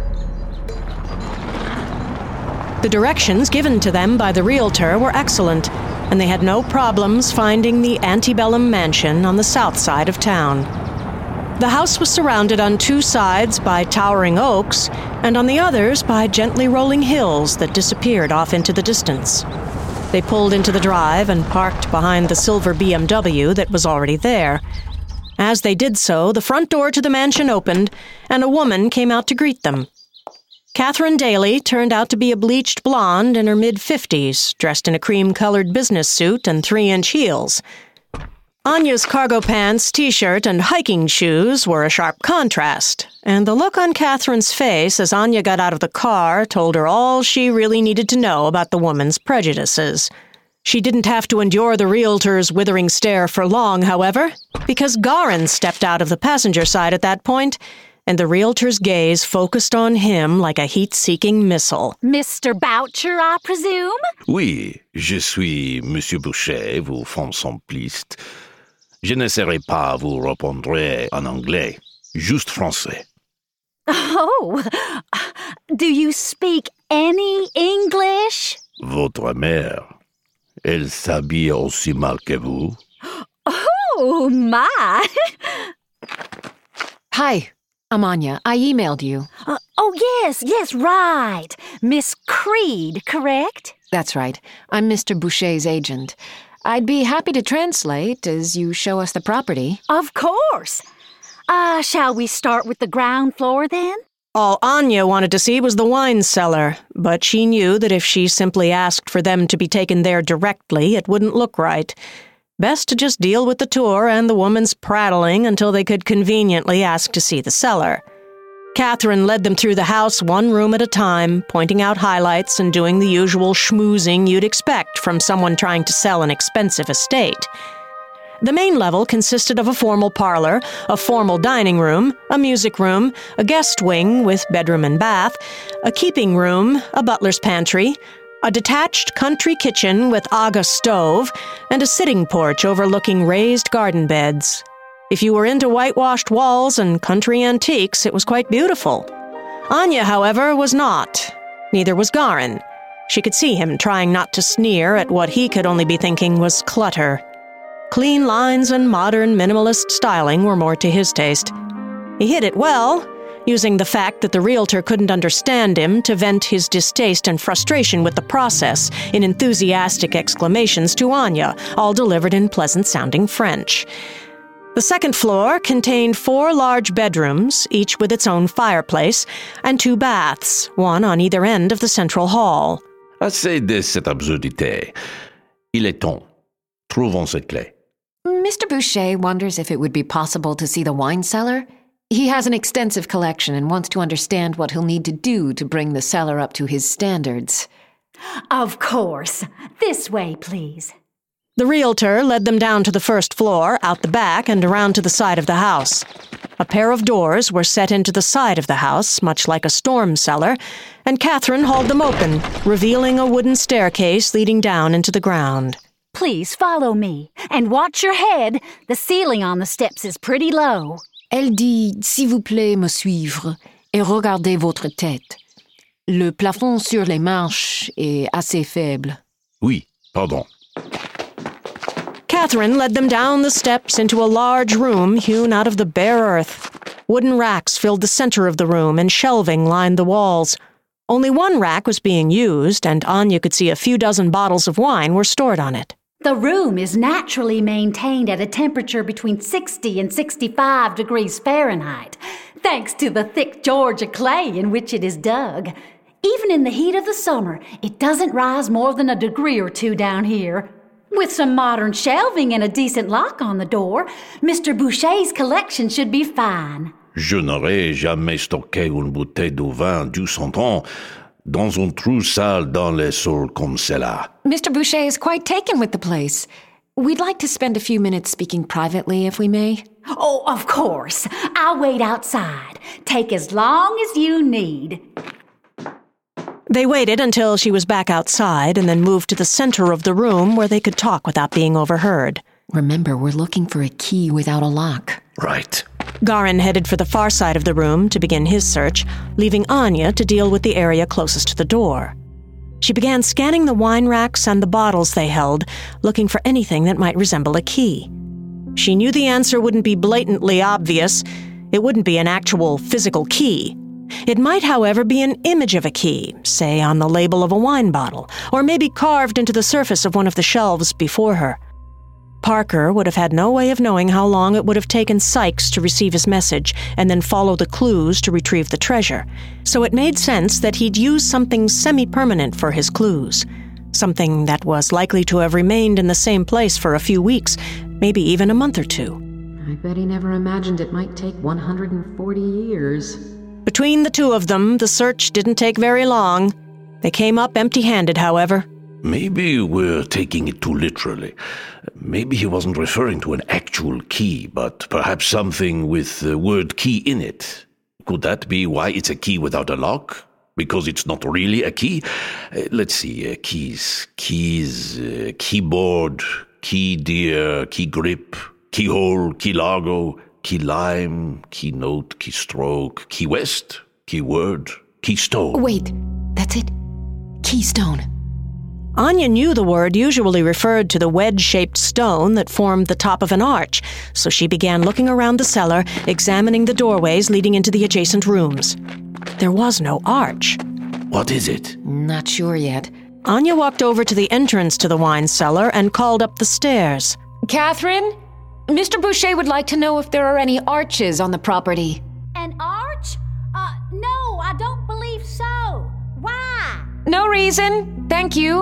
The directions given to them by the realtor were excellent, and they had no problems finding the antebellum mansion on the south side of town. The house was surrounded on two sides by towering oaks, and on the others by gently rolling hills that disappeared off into the distance. They pulled into the drive and parked behind the silver B M W that was already there. As they did so, the front door to the mansion opened, and a woman came out to greet them. Catherine Daly turned out to be a bleached blonde in her mid-fifties, dressed in a cream-colored business suit and three-inch heels. Anya's cargo pants, t-shirt, and hiking shoes were a sharp contrast, and the look on Catherine's face as Anya got out of the car told her all she really needed to know about the woman's prejudices. She didn't have to endure the realtor's withering stare for long, however, because Garin stepped out of the passenger side at that point, and the realtor's gaze focused on him like a heat-seeking missile. Mister Boucher, I presume? Oui, je suis Monsieur Boucher, vos femmes sont plistes. Je n'essaierai pas vous répondre en anglais, juste français. Oh, do you speak any English? Votre mère, elle s'habille aussi mal que vous? Oh, my! Hi, I'm Anya. I emailed you. Uh, oh, yes, yes, right. Miss Creed, correct? That's right. I'm Mister Boucher's agent. I'd be happy to translate as you show us the property. Of course. Uh, shall we start with the ground floor, then? All Anya wanted to see was the wine cellar, but she knew that if she simply asked for them to be taken there directly, it wouldn't look right. Best to just deal with the tour and the woman's prattling until they could conveniently ask to see the cellar. Catherine led them through the house one room at a time, pointing out highlights and doing the usual schmoozing you'd expect from someone trying to sell an expensive estate. The main level consisted of a formal parlor, a formal dining room, a music room, a guest wing with bedroom and bath, a keeping room, a butler's pantry, a detached country kitchen with Aga stove, and a sitting porch overlooking raised garden beds. If you were into whitewashed walls and country antiques, it was quite beautiful. Anya, however, was not. Neither was Garin. She could see him trying not to sneer at what he could only be thinking was clutter. Clean lines and modern minimalist styling were more to his taste. He hid it well, using the fact that the realtor couldn't understand him to vent his distaste and frustration with the process in enthusiastic exclamations to Anya, all delivered in pleasant-sounding French. The second floor contained four large bedrooms, each with its own fireplace, and two baths, one on either end of the central hall. Assez de cette absurdité. Il est temps. Trouvons cette clé. Mister Boucher wonders if it would be possible to see the wine cellar. He has an extensive collection and wants to understand what he'll need to do to bring the cellar up to his standards. Of course. This way, please. The realtor led them down to the first floor, out the back, and around to the side of the house. A pair of doors were set into the side of the house, much like a storm cellar, and Catherine hauled them open, revealing a wooden staircase leading down into the ground. Please follow me, and watch your head. The ceiling on the steps is pretty low. Elle dit, s'il vous plaît, me suivre, et regardez votre tête. Le plafond sur les marches est assez faible. Oui, pardon. Catherine led them down the steps into a large room hewn out of the bare earth. Wooden racks filled the center of the room and shelving lined the walls. Only one rack was being used, and Anya could see a few dozen bottles of wine were stored on it. The room is naturally maintained at a temperature between sixty and sixty-five degrees Fahrenheit, thanks to the thick Georgia clay in which it is dug. Even in the heat of the summer, it doesn't rise more than a degree or two down here. With some modern shelving and a decent lock on the door, Mister Boucher's collection should be fine. Je n'aurais jamais stocké une bouteille de vin du cent ans dans un trou sale dans le sol comme cela. Mister Boucher is quite taken with the place. We'd like to spend a few minutes speaking privately, if we may. Oh, of course. I'll wait outside. Take as long as you need. They waited until she was back outside and then moved to the center of the room where they could talk without being overheard. Remember, we're looking for a key without a lock. Right. Garin headed for the far side of the room to begin his search, leaving Anya to deal with the area closest to the door. She began scanning the wine racks and the bottles they held, looking for anything that might resemble a key. She knew the answer wouldn't be blatantly obvious. It wouldn't be an actual physical key. It might, however, be an image of a key, say on the label of a wine bottle, or maybe carved into the surface of one of the shelves before her. Parker would have had no way of knowing how long it would have taken Sykes to receive his message and then follow the clues to retrieve the treasure, so it made sense that he'd use something semi-permanent for his clues, something that was likely to have remained in the same place for a few weeks, maybe even a month or two. I bet he never imagined it might take one hundred forty years. Between the two of them, the search didn't take very long. They came up empty-handed, however. Maybe we're taking it too literally. Maybe he wasn't referring to an actual key, but perhaps something with the word key in it. Could that be why it's a key without a lock? Because it's not really a key? Uh, let's see, uh, keys, keys, uh, keyboard, key deer, key grip, keyhole, key largo, key lime, keynote, keystroke, key west, keyword, keystone. Wait, that's it. Keystone. Anya knew the word usually referred to the wedge-shaped stone that formed the top of an arch, so she began looking around the cellar, examining the doorways leading into the adjacent rooms. There was no arch. What is it? Not sure yet. Anya walked over to the entrance to the wine cellar and called up the stairs. Catherine, Mister Boucher would like to know if there are any arches on the property. An arch? Uh, no, I don't believe so. Why? No reason. Thank you.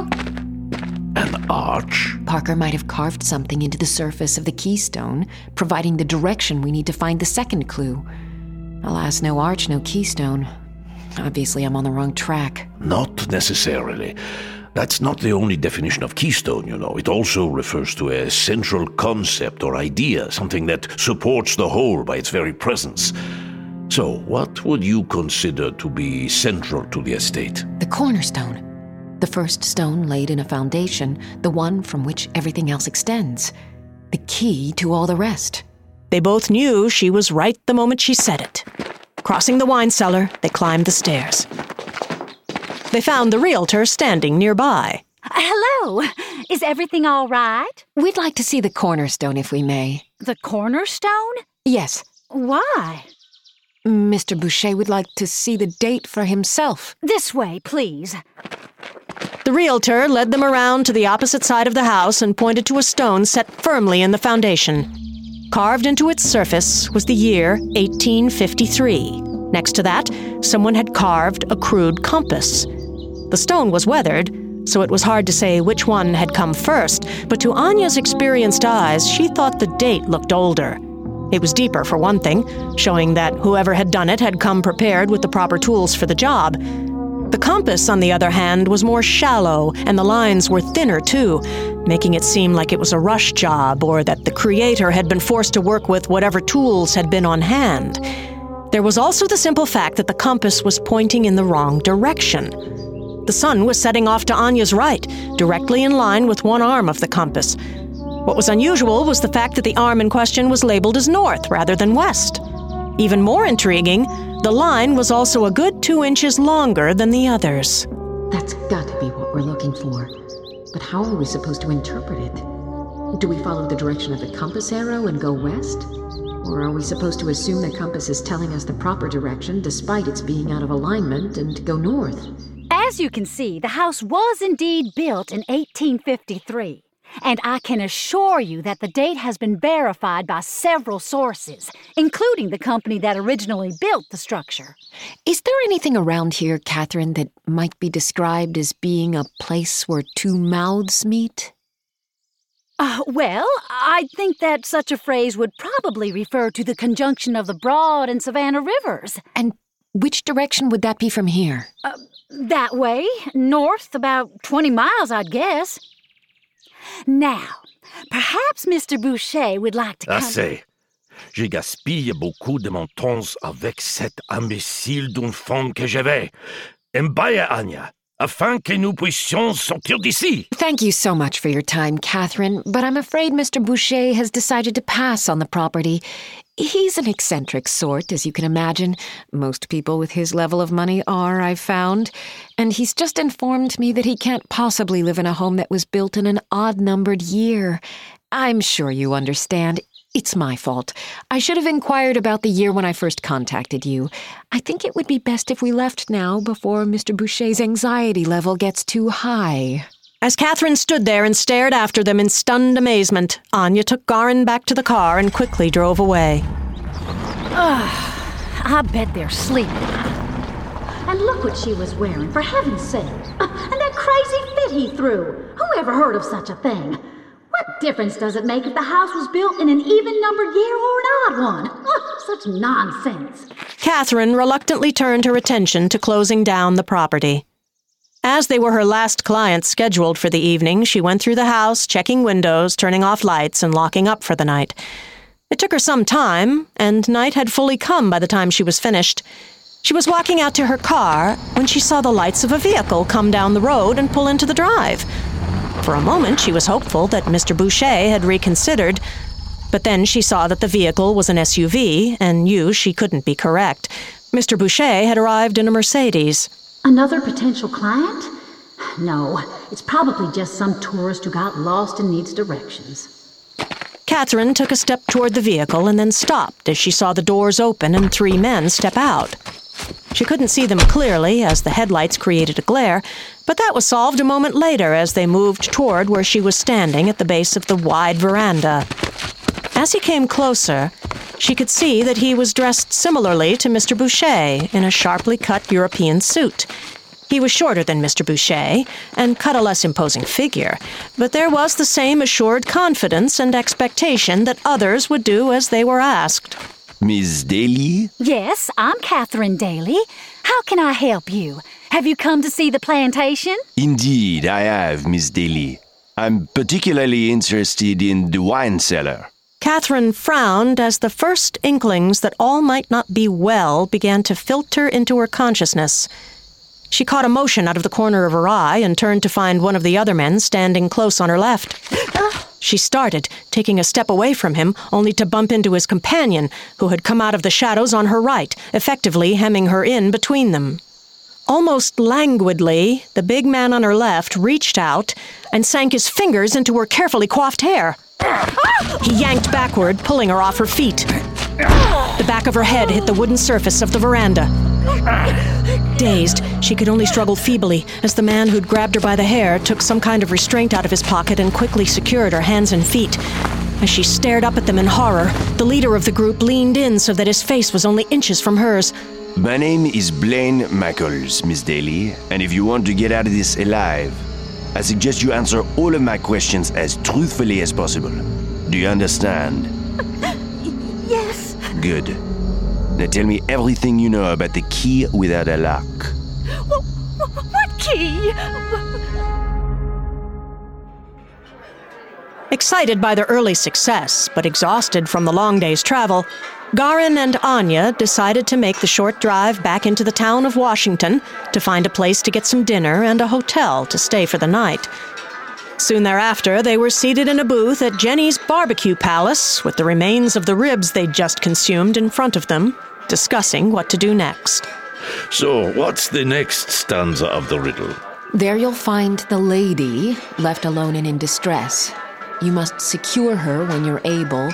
An arch? Parker might have carved something into the surface of the keystone, providing the direction we need to find the second clue. Alas, no arch, no keystone. Obviously, I'm on the wrong track. Not necessarily. That's not the only definition of keystone, you know. It also refers to a central concept or idea, something that supports the whole by its very presence. So, what would you consider to be central to the estate? The cornerstone. The first stone laid in a foundation, the one from which everything else extends. The key to all the rest. They both knew she was right the moment she said it. Crossing the wine cellar, they climbed the stairs. They found the realtor standing nearby. Hello. Is everything all right? We'd like to see the cornerstone, if we may. The cornerstone? Yes. Why? Mister Boucher would like to see the date for himself. This way, please. The realtor led them around to the opposite side of the house and pointed to a stone set firmly in the foundation. Carved into its surface was the year eighteen fifty-three. Next to that, someone had carved a crude compass. The stone was weathered, so it was hard to say which one had come first, but to Anya's experienced eyes, she thought the date looked older. It was deeper, for one thing, showing that whoever had done it had come prepared with the proper tools for the job. The compass, on the other hand, was more shallow, and the lines were thinner, too, making it seem like it was a rush job or that the creator had been forced to work with whatever tools had been on hand. There was also the simple fact that the compass was pointing in the wrong direction. The sun was setting off to Anya's right, directly in line with one arm of the compass. What was unusual was the fact that the arm in question was labeled as north rather than west. Even more intriguing, the line was also a good two inches longer than the others. That's got to be what we're looking for. But how are we supposed to interpret it? Do we follow the direction of the compass arrow and go west? Or are we supposed to assume the compass is telling us the proper direction despite its being out of alignment and go north? As you can see, the house was indeed built in eighteen fifty-three. And I can assure you that the date has been verified by several sources, including the company that originally built the structure. Is there anything around here, Catherine, that might be described as being a place where two mouths meet? Uh, well, I think that such a phrase would probably refer to the conjunction of the Broad and Savannah rivers. And which direction would that be from here? Uh, that way, north, about twenty miles, I'd guess. Now, perhaps Mister Boucher would like to come... Assez. J'ai gaspillé beaucoup de mon temps avec cette imbécile d'une femme que j'avais. Embaya, Anya, afin que nous puissions sortir d'ici. Thank you so much for your time, Catherine, but I'm afraid Mister Boucher has decided to pass on the property. He's an eccentric sort, as you can imagine. Most people with his level of money are, I've found. And he's just informed me that he can't possibly live in a home that was built in an odd-numbered year. I'm sure you understand. It's my fault. I should have inquired about the year when I first contacted you. I think it would be best if we left now before Mister Boucher's anxiety level gets too high. As Catherine stood there and stared after them in stunned amazement, Anya took Garin back to the car and quickly drove away. Ugh, I bet they're sleeping. And look what she was wearing, for heaven's sake. Uh, and that crazy fit he threw. Who ever heard of such a thing? What difference does it make if the house was built in an even-numbered year or an odd one? Oh, such nonsense. Catherine reluctantly turned her attention to closing down the property. As they were her last clients scheduled for the evening, she went through the house, checking windows, turning off lights, and locking up for the night. It took her some time, and night had fully come by the time she was finished. She was walking out to her car when she saw the lights of a vehicle come down the road and pull into the drive. For a moment, she was hopeful that Mister Boucher had reconsidered, but then she saw that the vehicle was an S U V and knew she couldn't be correct. Mister Boucher had arrived in a Mercedes. Another potential client? No, it's probably just some tourist who got lost and needs directions. Catherine took a step toward the vehicle and then stopped as she saw the doors open and three men step out. She couldn't see them clearly as the headlights created a glare, but that was solved a moment later as they moved toward where she was standing at the base of the wide veranda. As he came closer, she could see that he was dressed similarly to Mister Boucher in a sharply cut European suit. He was shorter than Mister Boucher and cut a less imposing figure, but there was the same assured confidence and expectation that others would do as they were asked. Miss Daly? Yes, I'm Catherine Daly. How can I help you? Have you come to see the plantation? Indeed, I have, Miss Daly. I'm particularly interested in the wine cellar. Catherine frowned as the first inklings that all might not be well began to filter into her consciousness. She caught a motion out of the corner of her eye and turned to find one of the other men standing close on her left. She started, taking a step away from him, only to bump into his companion, who had come out of the shadows on her right, effectively hemming her in between them. Almost languidly, the big man on her left reached out and sank his fingers into her carefully coiffed hair. He yanked backward, pulling her off her feet. The back of her head hit the wooden surface of the veranda. Dazed, she could only struggle feebly as the man who'd grabbed her by the hair took some kind of restraint out of his pocket and quickly secured her hands and feet. As she stared up at them in horror, the leader of the group leaned in so that his face was only inches from hers. My name is Blaine Mackles, Miss Daly, and if you want to get out of this alive, I suggest you answer all of my questions as truthfully as possible. Do you understand? Yes. Good. Now tell me everything you know about the key without a lock. What, what key? Excited by their early success, but exhausted from the long day's travel, Garin and Anya decided to make the short drive back into the town of Washington to find a place to get some dinner and a hotel to stay for the night. Soon thereafter, they were seated in a booth at Jenny's Barbecue Palace with the remains of the ribs they'd just consumed in front of them, discussing what to do next. So, what's the next stanza of the riddle? There you'll find the lady left alone and in distress. You must secure her when you're able,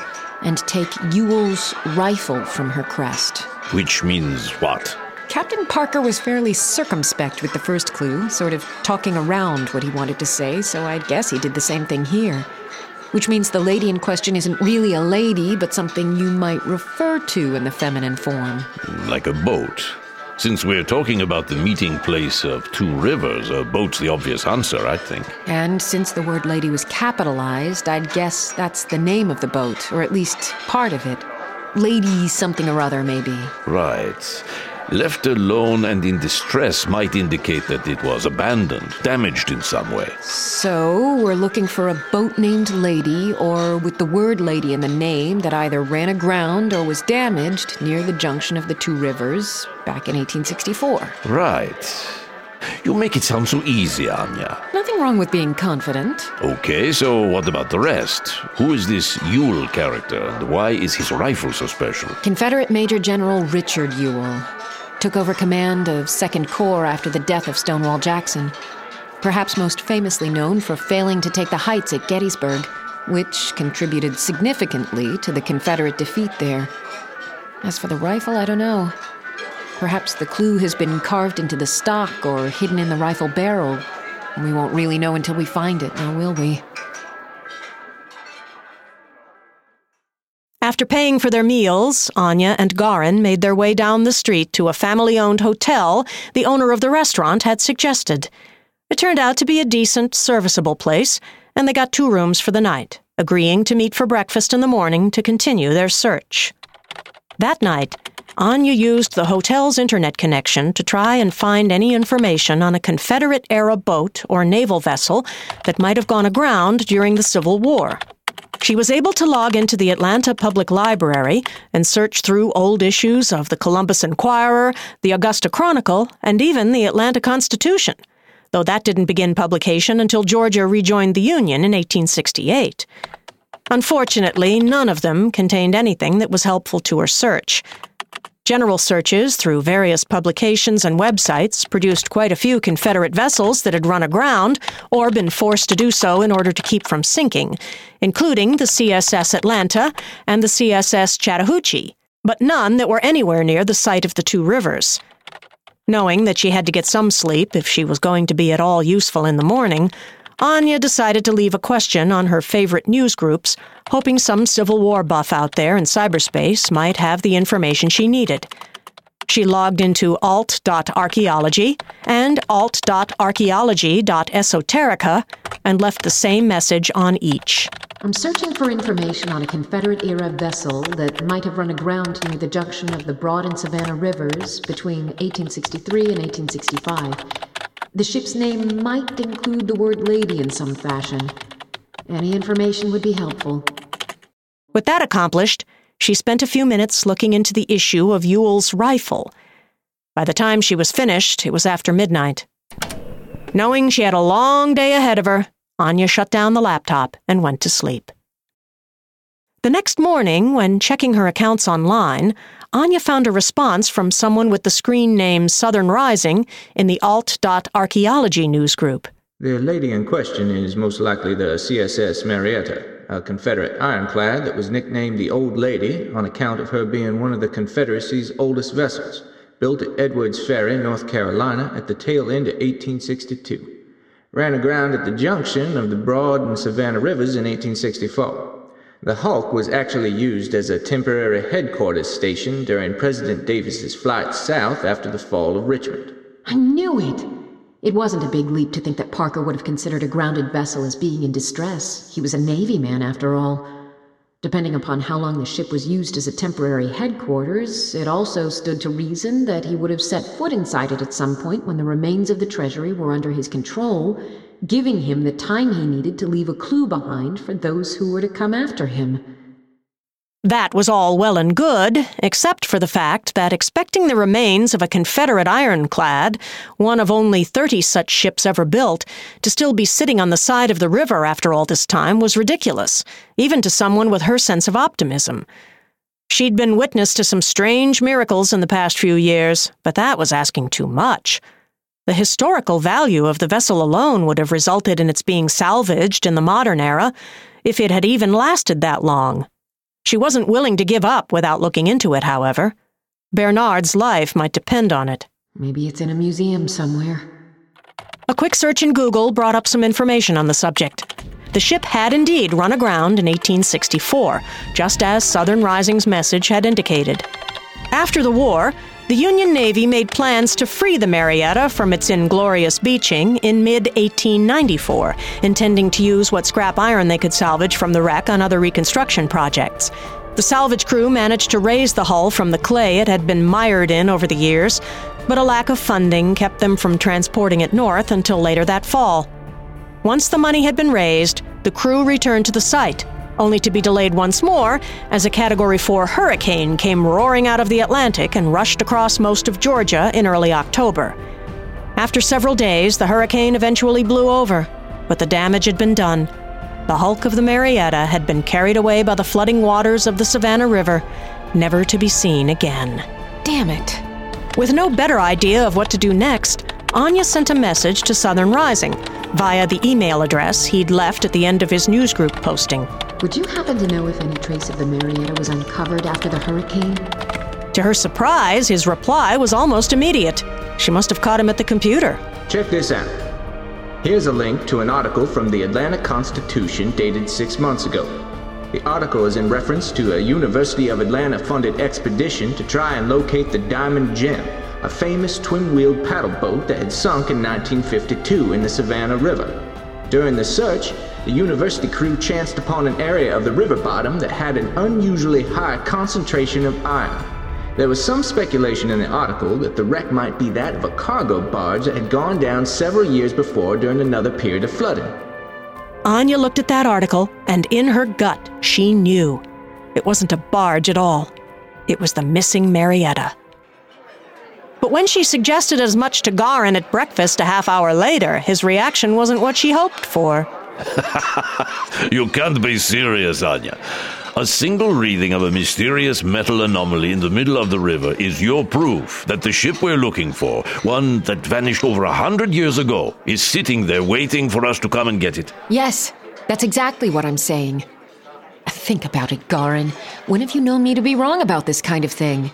and take Ewell's rifle from her crest. Which means what? Captain Parker was fairly circumspect with the first clue, sort of talking around what he wanted to say, so I guess he did the same thing here. Which means the lady in question isn't really a lady, but something you might refer to in the feminine form. Like a boat. Since we're talking about the meeting place of two rivers, a boat's the obvious answer, I think. And since the word lady was capitalized, I'd guess that's the name of the boat, or at least part of it. Lady something or other, maybe. Right. Left alone and in distress might indicate that it was abandoned, damaged in some way. So, we're looking for a boat named Lady, or with the word lady in the name, that either ran aground or was damaged near the junction of the two rivers back in eighteen sixty-four. Right. You make it sound so easy, Anya. Nothing wrong with being confident. Okay, so what about the rest? Who is this Ewell character, and why is his rifle so special? Confederate Major General Richard Ewell. Took over command of Second Corps after the death of Stonewall Jackson. Perhaps most famously known for failing to take the heights at Gettysburg, which contributed significantly to the Confederate defeat there. As for the rifle, I don't know. Perhaps the clue has been carved into the stock or hidden in the rifle barrel. We won't really know until we find it, now will we? After paying for their meals, Anya and Garin made their way down the street to a family-owned hotel the owner of the restaurant had suggested. It turned out to be a decent, serviceable place, and they got two rooms for the night, agreeing to meet for breakfast in the morning to continue their search. That night, Anya used the hotel's internet connection to try and find any information on a Confederate-era boat or naval vessel that might have gone aground during the Civil War. She was able to log into the Atlanta Public Library and search through old issues of the Columbus Inquirer, the Augusta Chronicle, and even the Atlanta Constitution, though that didn't begin publication until Georgia rejoined the Union in eighteen sixty-eight. Unfortunately, none of them contained anything that was helpful to her search. General searches through various publications and websites produced quite a few Confederate vessels that had run aground or been forced to do so in order to keep from sinking, including the C S S Atlanta and the C S S Chattahoochee, but none that were anywhere near the site of the two rivers. Knowing that she had to get some sleep if she was going to be at all useful in the morning, Anya decided to leave a question on her favorite news groups, hoping some Civil War buff out there in cyberspace might have the information she needed. She logged into alt dot archaeology and alt dot archaeology dot esoterica and left the same message on each. I'm searching for information on a Confederate-era vessel that might have run aground near the junction of the Broad and Savannah Rivers between eighteen sixty-three and eighteen sixty-five. The ship's name might include the word lady in some fashion. Any information would be helpful. With that accomplished, she spent a few minutes looking into the issue of Ewell's rifle. By the time she was finished, it was after midnight. Knowing she had a long day ahead of her, Anya shut down the laptop and went to sleep. The next morning, when checking her accounts online, Anya found a response from someone with the screen name Southern Rising in the alt dot archaeology newsgroup. The lady in question is most likely the C S S Marietta, a Confederate ironclad that was nicknamed the Old Lady on account of her being one of the Confederacy's oldest vessels, built at Edwards Ferry, North Carolina at the tail end of eighteen sixty-two. Ran aground at the junction of the Broad and Savannah Rivers in eighteen sixty-four. The hulk was actually used as a temporary headquarters station during President Davis's flight south after the fall of Richmond. I knew it! It wasn't a big leap to think that Parker would have considered a grounded vessel as being in distress. He was a Navy man, after all. Depending upon how long the ship was used as a temporary headquarters, it also stood to reason that he would have set foot inside it at some point when the remains of the treasury were under his control, giving him the time he needed to leave a clue behind for those who were to come after him. That was all well and good, except for the fact that expecting the remains of a Confederate ironclad, one of only thirty such ships ever built, to still be sitting on the side of the river after all this time was ridiculous, even to someone with her sense of optimism. She'd been witness to some strange miracles in the past few years, but that was asking too much. The historical value of the vessel alone would have resulted in its being salvaged in the modern era, if it had even lasted that long. She wasn't willing to give up without looking into it, however. Bernard's life might depend on it. Maybe it's in a museum somewhere. A quick search in Google brought up some information on the subject. The ship had indeed run aground in eighteen sixty-four, just as Southern Rising's message had indicated. After the war, the Union Navy made plans to free the Marietta from its inglorious beaching in mid eighteen ninety-four, intending to use what scrap iron they could salvage from the wreck on other reconstruction projects. The salvage crew managed to raise the hull from the clay it had been mired in over the years, but a lack of funding kept them from transporting it north until later that fall. Once the money had been raised, the crew returned to the site, only to be delayed once more as a Category four hurricane came roaring out of the Atlantic and rushed across most of Georgia in early October. After several days, the hurricane eventually blew over, but the damage had been done. The hulk of the Marietta had been carried away by the flooding waters of the Savannah River, never to be seen again. Damn it. With no better idea of what to do next, Anya sent a message to Southern Rising via the email address he'd left at the end of his newsgroup posting. Would you happen to know if any trace of the Marietta was uncovered after the hurricane? To her surprise, his reply was almost immediate. She must have caught him at the computer. Check this out. Here's a link to an article from the Atlanta Constitution dated six months ago. The article is in reference to a University of Atlanta-funded expedition to try and locate the Diamond Gem, a famous twin-wheeled paddle boat that had sunk in nineteen fifty-two in the Savannah River. During the search, the university crew chanced upon an area of the river bottom that had an unusually high concentration of iron. There was some speculation in the article that the wreck might be that of a cargo barge that had gone down several years before during another period of flooding. Anya looked at that article, and in her gut, she knew. It wasn't a barge at all. It was the missing Marietta. But when she suggested as much to Garin at breakfast a half hour later, his reaction wasn't what she hoped for. You can't be serious, Anya. A single reading of a mysterious metal anomaly in the middle of the river is your proof that the ship we're looking for, one that vanished over a hundred years ago, is sitting there waiting for us to come and get it. Yes, that's exactly what I'm saying. Think about it, Garin. When have you known me to be wrong about this kind of thing?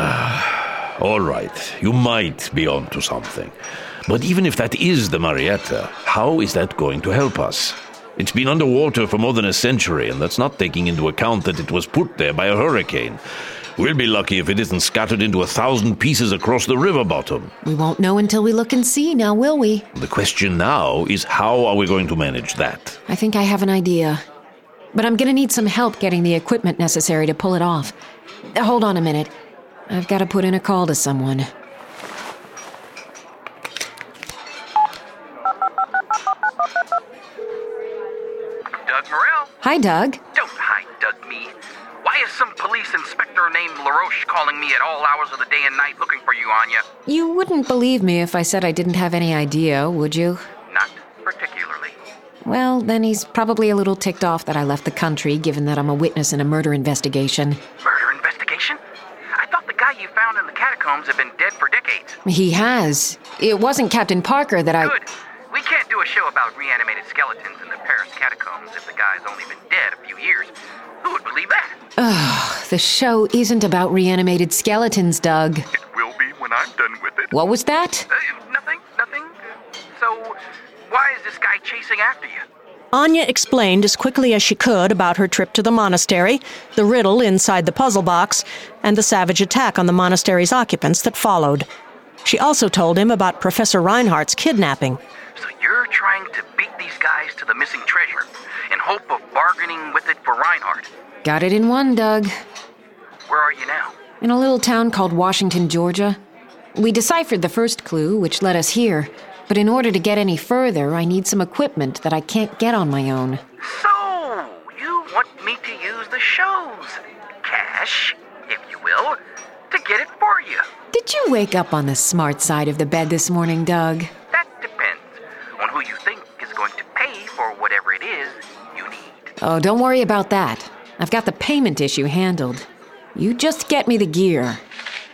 All right, you might be onto something. But even if that is the Marietta, how is that going to help us? It's been underwater for more than a century, and that's not taking into account that it was put there by a hurricane. We'll be lucky if it isn't scattered into a thousand pieces across the river bottom. We won't know until we look and see, now will we? The question now is, how are we going to manage that? I think I have an idea. But I'm going to need some help getting the equipment necessary to pull it off. Hold on a minute. I've got to put in a call to someone. Doug Morrell. Hi, Doug. Don't hi, Doug me. Why is some police inspector named LaRoche calling me at all hours of the day and night looking for you, Anya? You wouldn't believe me if I said I didn't have any idea, would you? Not particularly. Well, then he's probably a little ticked off that I left the country, given that I'm a witness in a murder investigation. Murder investigation? I thought the guy you found in the catacombs had been dead for decades. He has. It wasn't Captain Parker that I... Good. We can't do a show about reanimated skeletons in the Paris catacombs if the guy's only been dead a few years. Who would believe that? Ugh, the show isn't about reanimated skeletons, Doug. It will be when I'm done with it. What was that? Uh, nothing, nothing. Uh, so, why is this guy chasing after you? Anya explained as quickly as she could about her trip to the monastery, the riddle inside the puzzle box, and the savage attack on the monastery's occupants that followed. She also told him about Professor Reinhardt's kidnapping. So you're trying to beat these guys to the missing treasure in hope of bargaining with it for Reinhardt. Got it in one, Doug. Where are you now? In a little town called Washington, Georgia. We deciphered the first clue, which led us here. But in order to get any further, I need some equipment that I can't get on my own. So, you want me to use the show's cash, if you will, to get it for you? Did you wake up on the smart side of the bed this morning, Doug? That depends on who you think is going to pay for whatever it is you need. Oh, don't worry about that. I've got the payment issue handled. You just get me the gear.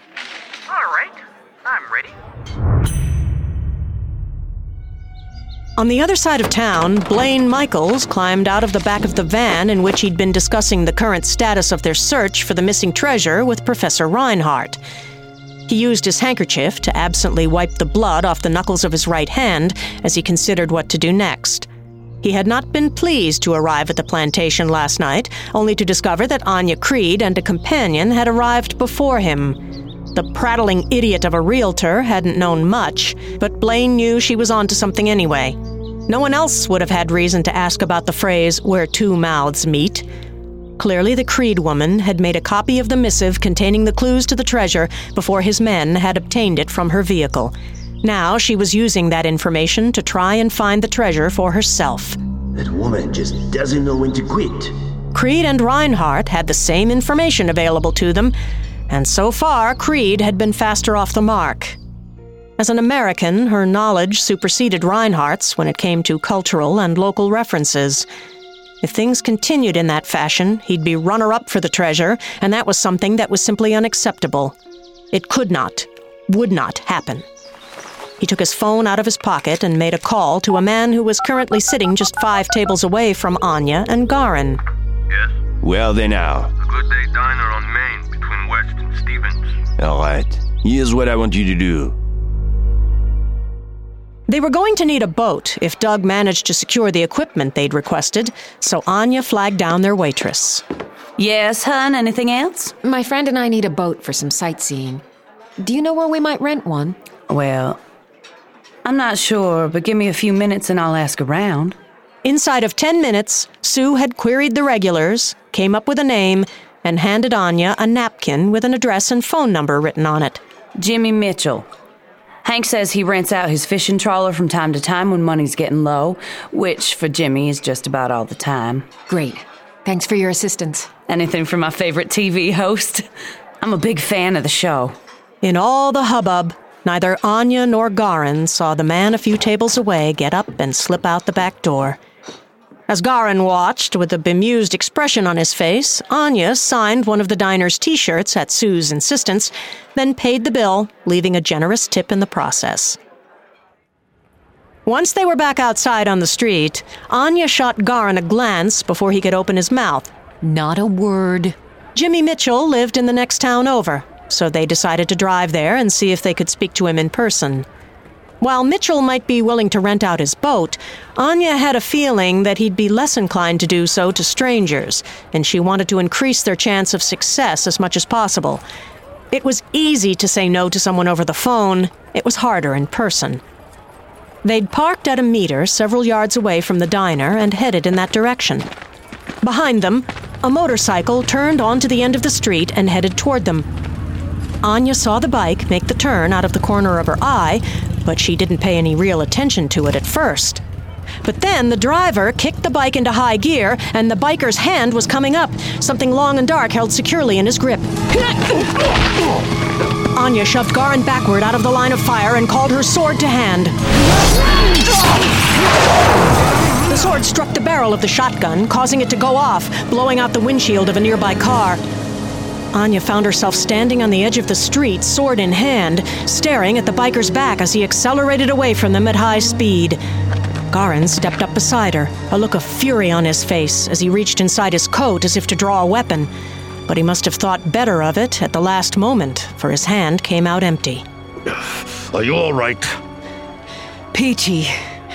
All right, I'm ready. On the other side of town, Blaine Michaels climbed out of the back of the van in which he'd been discussing the current status of their search for the missing treasure with Professor Reinhardt. He used his handkerchief to absently wipe the blood off the knuckles of his right hand as he considered what to do next. He had not been pleased to arrive at the plantation last night, only to discover that Anya Creed and a companion had arrived before him. The prattling idiot of a realtor hadn't known much, but Blaine knew she was onto something anyway. No one else would have had reason to ask about the phrase, "where two mouths meet." Clearly, the Creed woman had made a copy of the missive containing the clues to the treasure before his men had obtained it from her vehicle. Now she was using that information to try and find the treasure for herself. That woman just doesn't know when to quit. Creed and Reinhardt had the same information available to them, and so far Creed had been faster off the mark. As an American, her knowledge superseded Reinhardt's when it came to cultural and local references. If things continued in that fashion, he'd be runner-up for the treasure, and that was something that was simply unacceptable. It could not, would not happen. He took his phone out of his pocket and made a call to a man who was currently sitting just five tables away from Anya and Garin. Yes? Where are they now? A Good Day Diner on Main, between West and Stevens. All right. Here's what I want you to do. They were going to need a boat if Doug managed to secure the equipment they'd requested, so Anya flagged down their waitress. Yes, hun, anything else? My friend and I need a boat for some sightseeing. Do you know where we might rent one? Well, I'm not sure, but give me a few minutes and I'll ask around. Inside of ten minutes, Sue had queried the regulars, came up with a name, and handed Anya a napkin with an address and phone number written on it. Jimmy Mitchell. Hank says he rents out his fishing trawler from time to time when money's getting low, which for Jimmy is just about all the time. Great. Thanks for your assistance. Anything for my favorite T V host. I'm a big fan of the show. In all the hubbub, neither Anya nor Garin saw the man a few tables away get up and slip out the back door. As Garin watched with a bemused expression on his face, Anya signed one of the diner's T-shirts at Sue's insistence, then paid the bill, leaving a generous tip in the process. Once they were back outside on the street, Anya shot Garin a glance before he could open his mouth. Not a word. Jimmy Mitchell lived in the next town over, so they decided to drive there and see if they could speak to him in person. While Mitchell might be willing to rent out his boat, Anya had a feeling that he'd be less inclined to do so to strangers, and she wanted to increase their chance of success as much as possible. It was easy to say no to someone over the phone. It was harder in person. They'd parked at a meter several yards away from the diner and headed in that direction. Behind them, a motorcycle turned onto the end of the street and headed toward them. Anya saw the bike make the turn out of the corner of her eye, but she didn't pay any real attention to it at first. But then the driver kicked the bike into high gear, and the biker's hand was coming up, something long and dark held securely in his grip. Anya shoved Garin backward out of the line of fire and called her sword to hand. The sword struck the barrel of the shotgun, causing it to go off, blowing out the windshield of a nearby car. Anya found herself standing on the edge of the street, sword in hand, staring at the biker's back as he accelerated away from them at high speed. Garin stepped up beside her, a look of fury on his face as he reached inside his coat as if to draw a weapon. But he must have thought better of it at the last moment, for his hand came out empty. Are you all right? Peachy.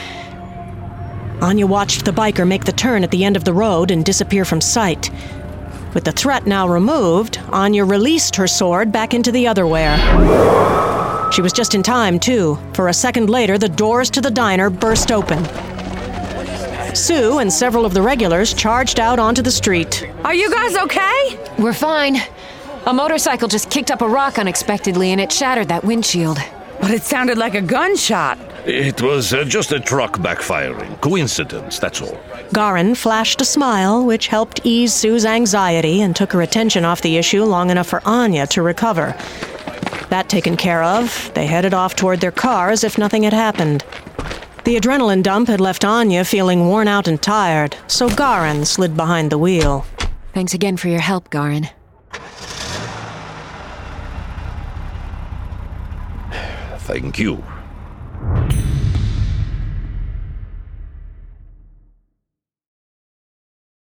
Anya watched the biker make the turn at the end of the road and disappear from sight. With the threat now removed, Anya released her sword back into the otherware. She was just in time, too, for a second later the doors to the diner burst open. Sue and several of the regulars charged out onto the street. Are you guys okay? We're fine. A motorcycle just kicked up a rock unexpectedly and it shattered that windshield. But it sounded like a gunshot. It was uh, just a truck backfiring. Coincidence, that's all. Garin flashed a smile, which helped ease Sue's anxiety and took her attention off the issue long enough for Anya to recover. That taken care of, they headed off toward their car as if nothing had happened. The adrenaline dump had left Anya feeling worn out and tired, so Garin slid behind the wheel. Thanks again for your help, Garin. Thank you.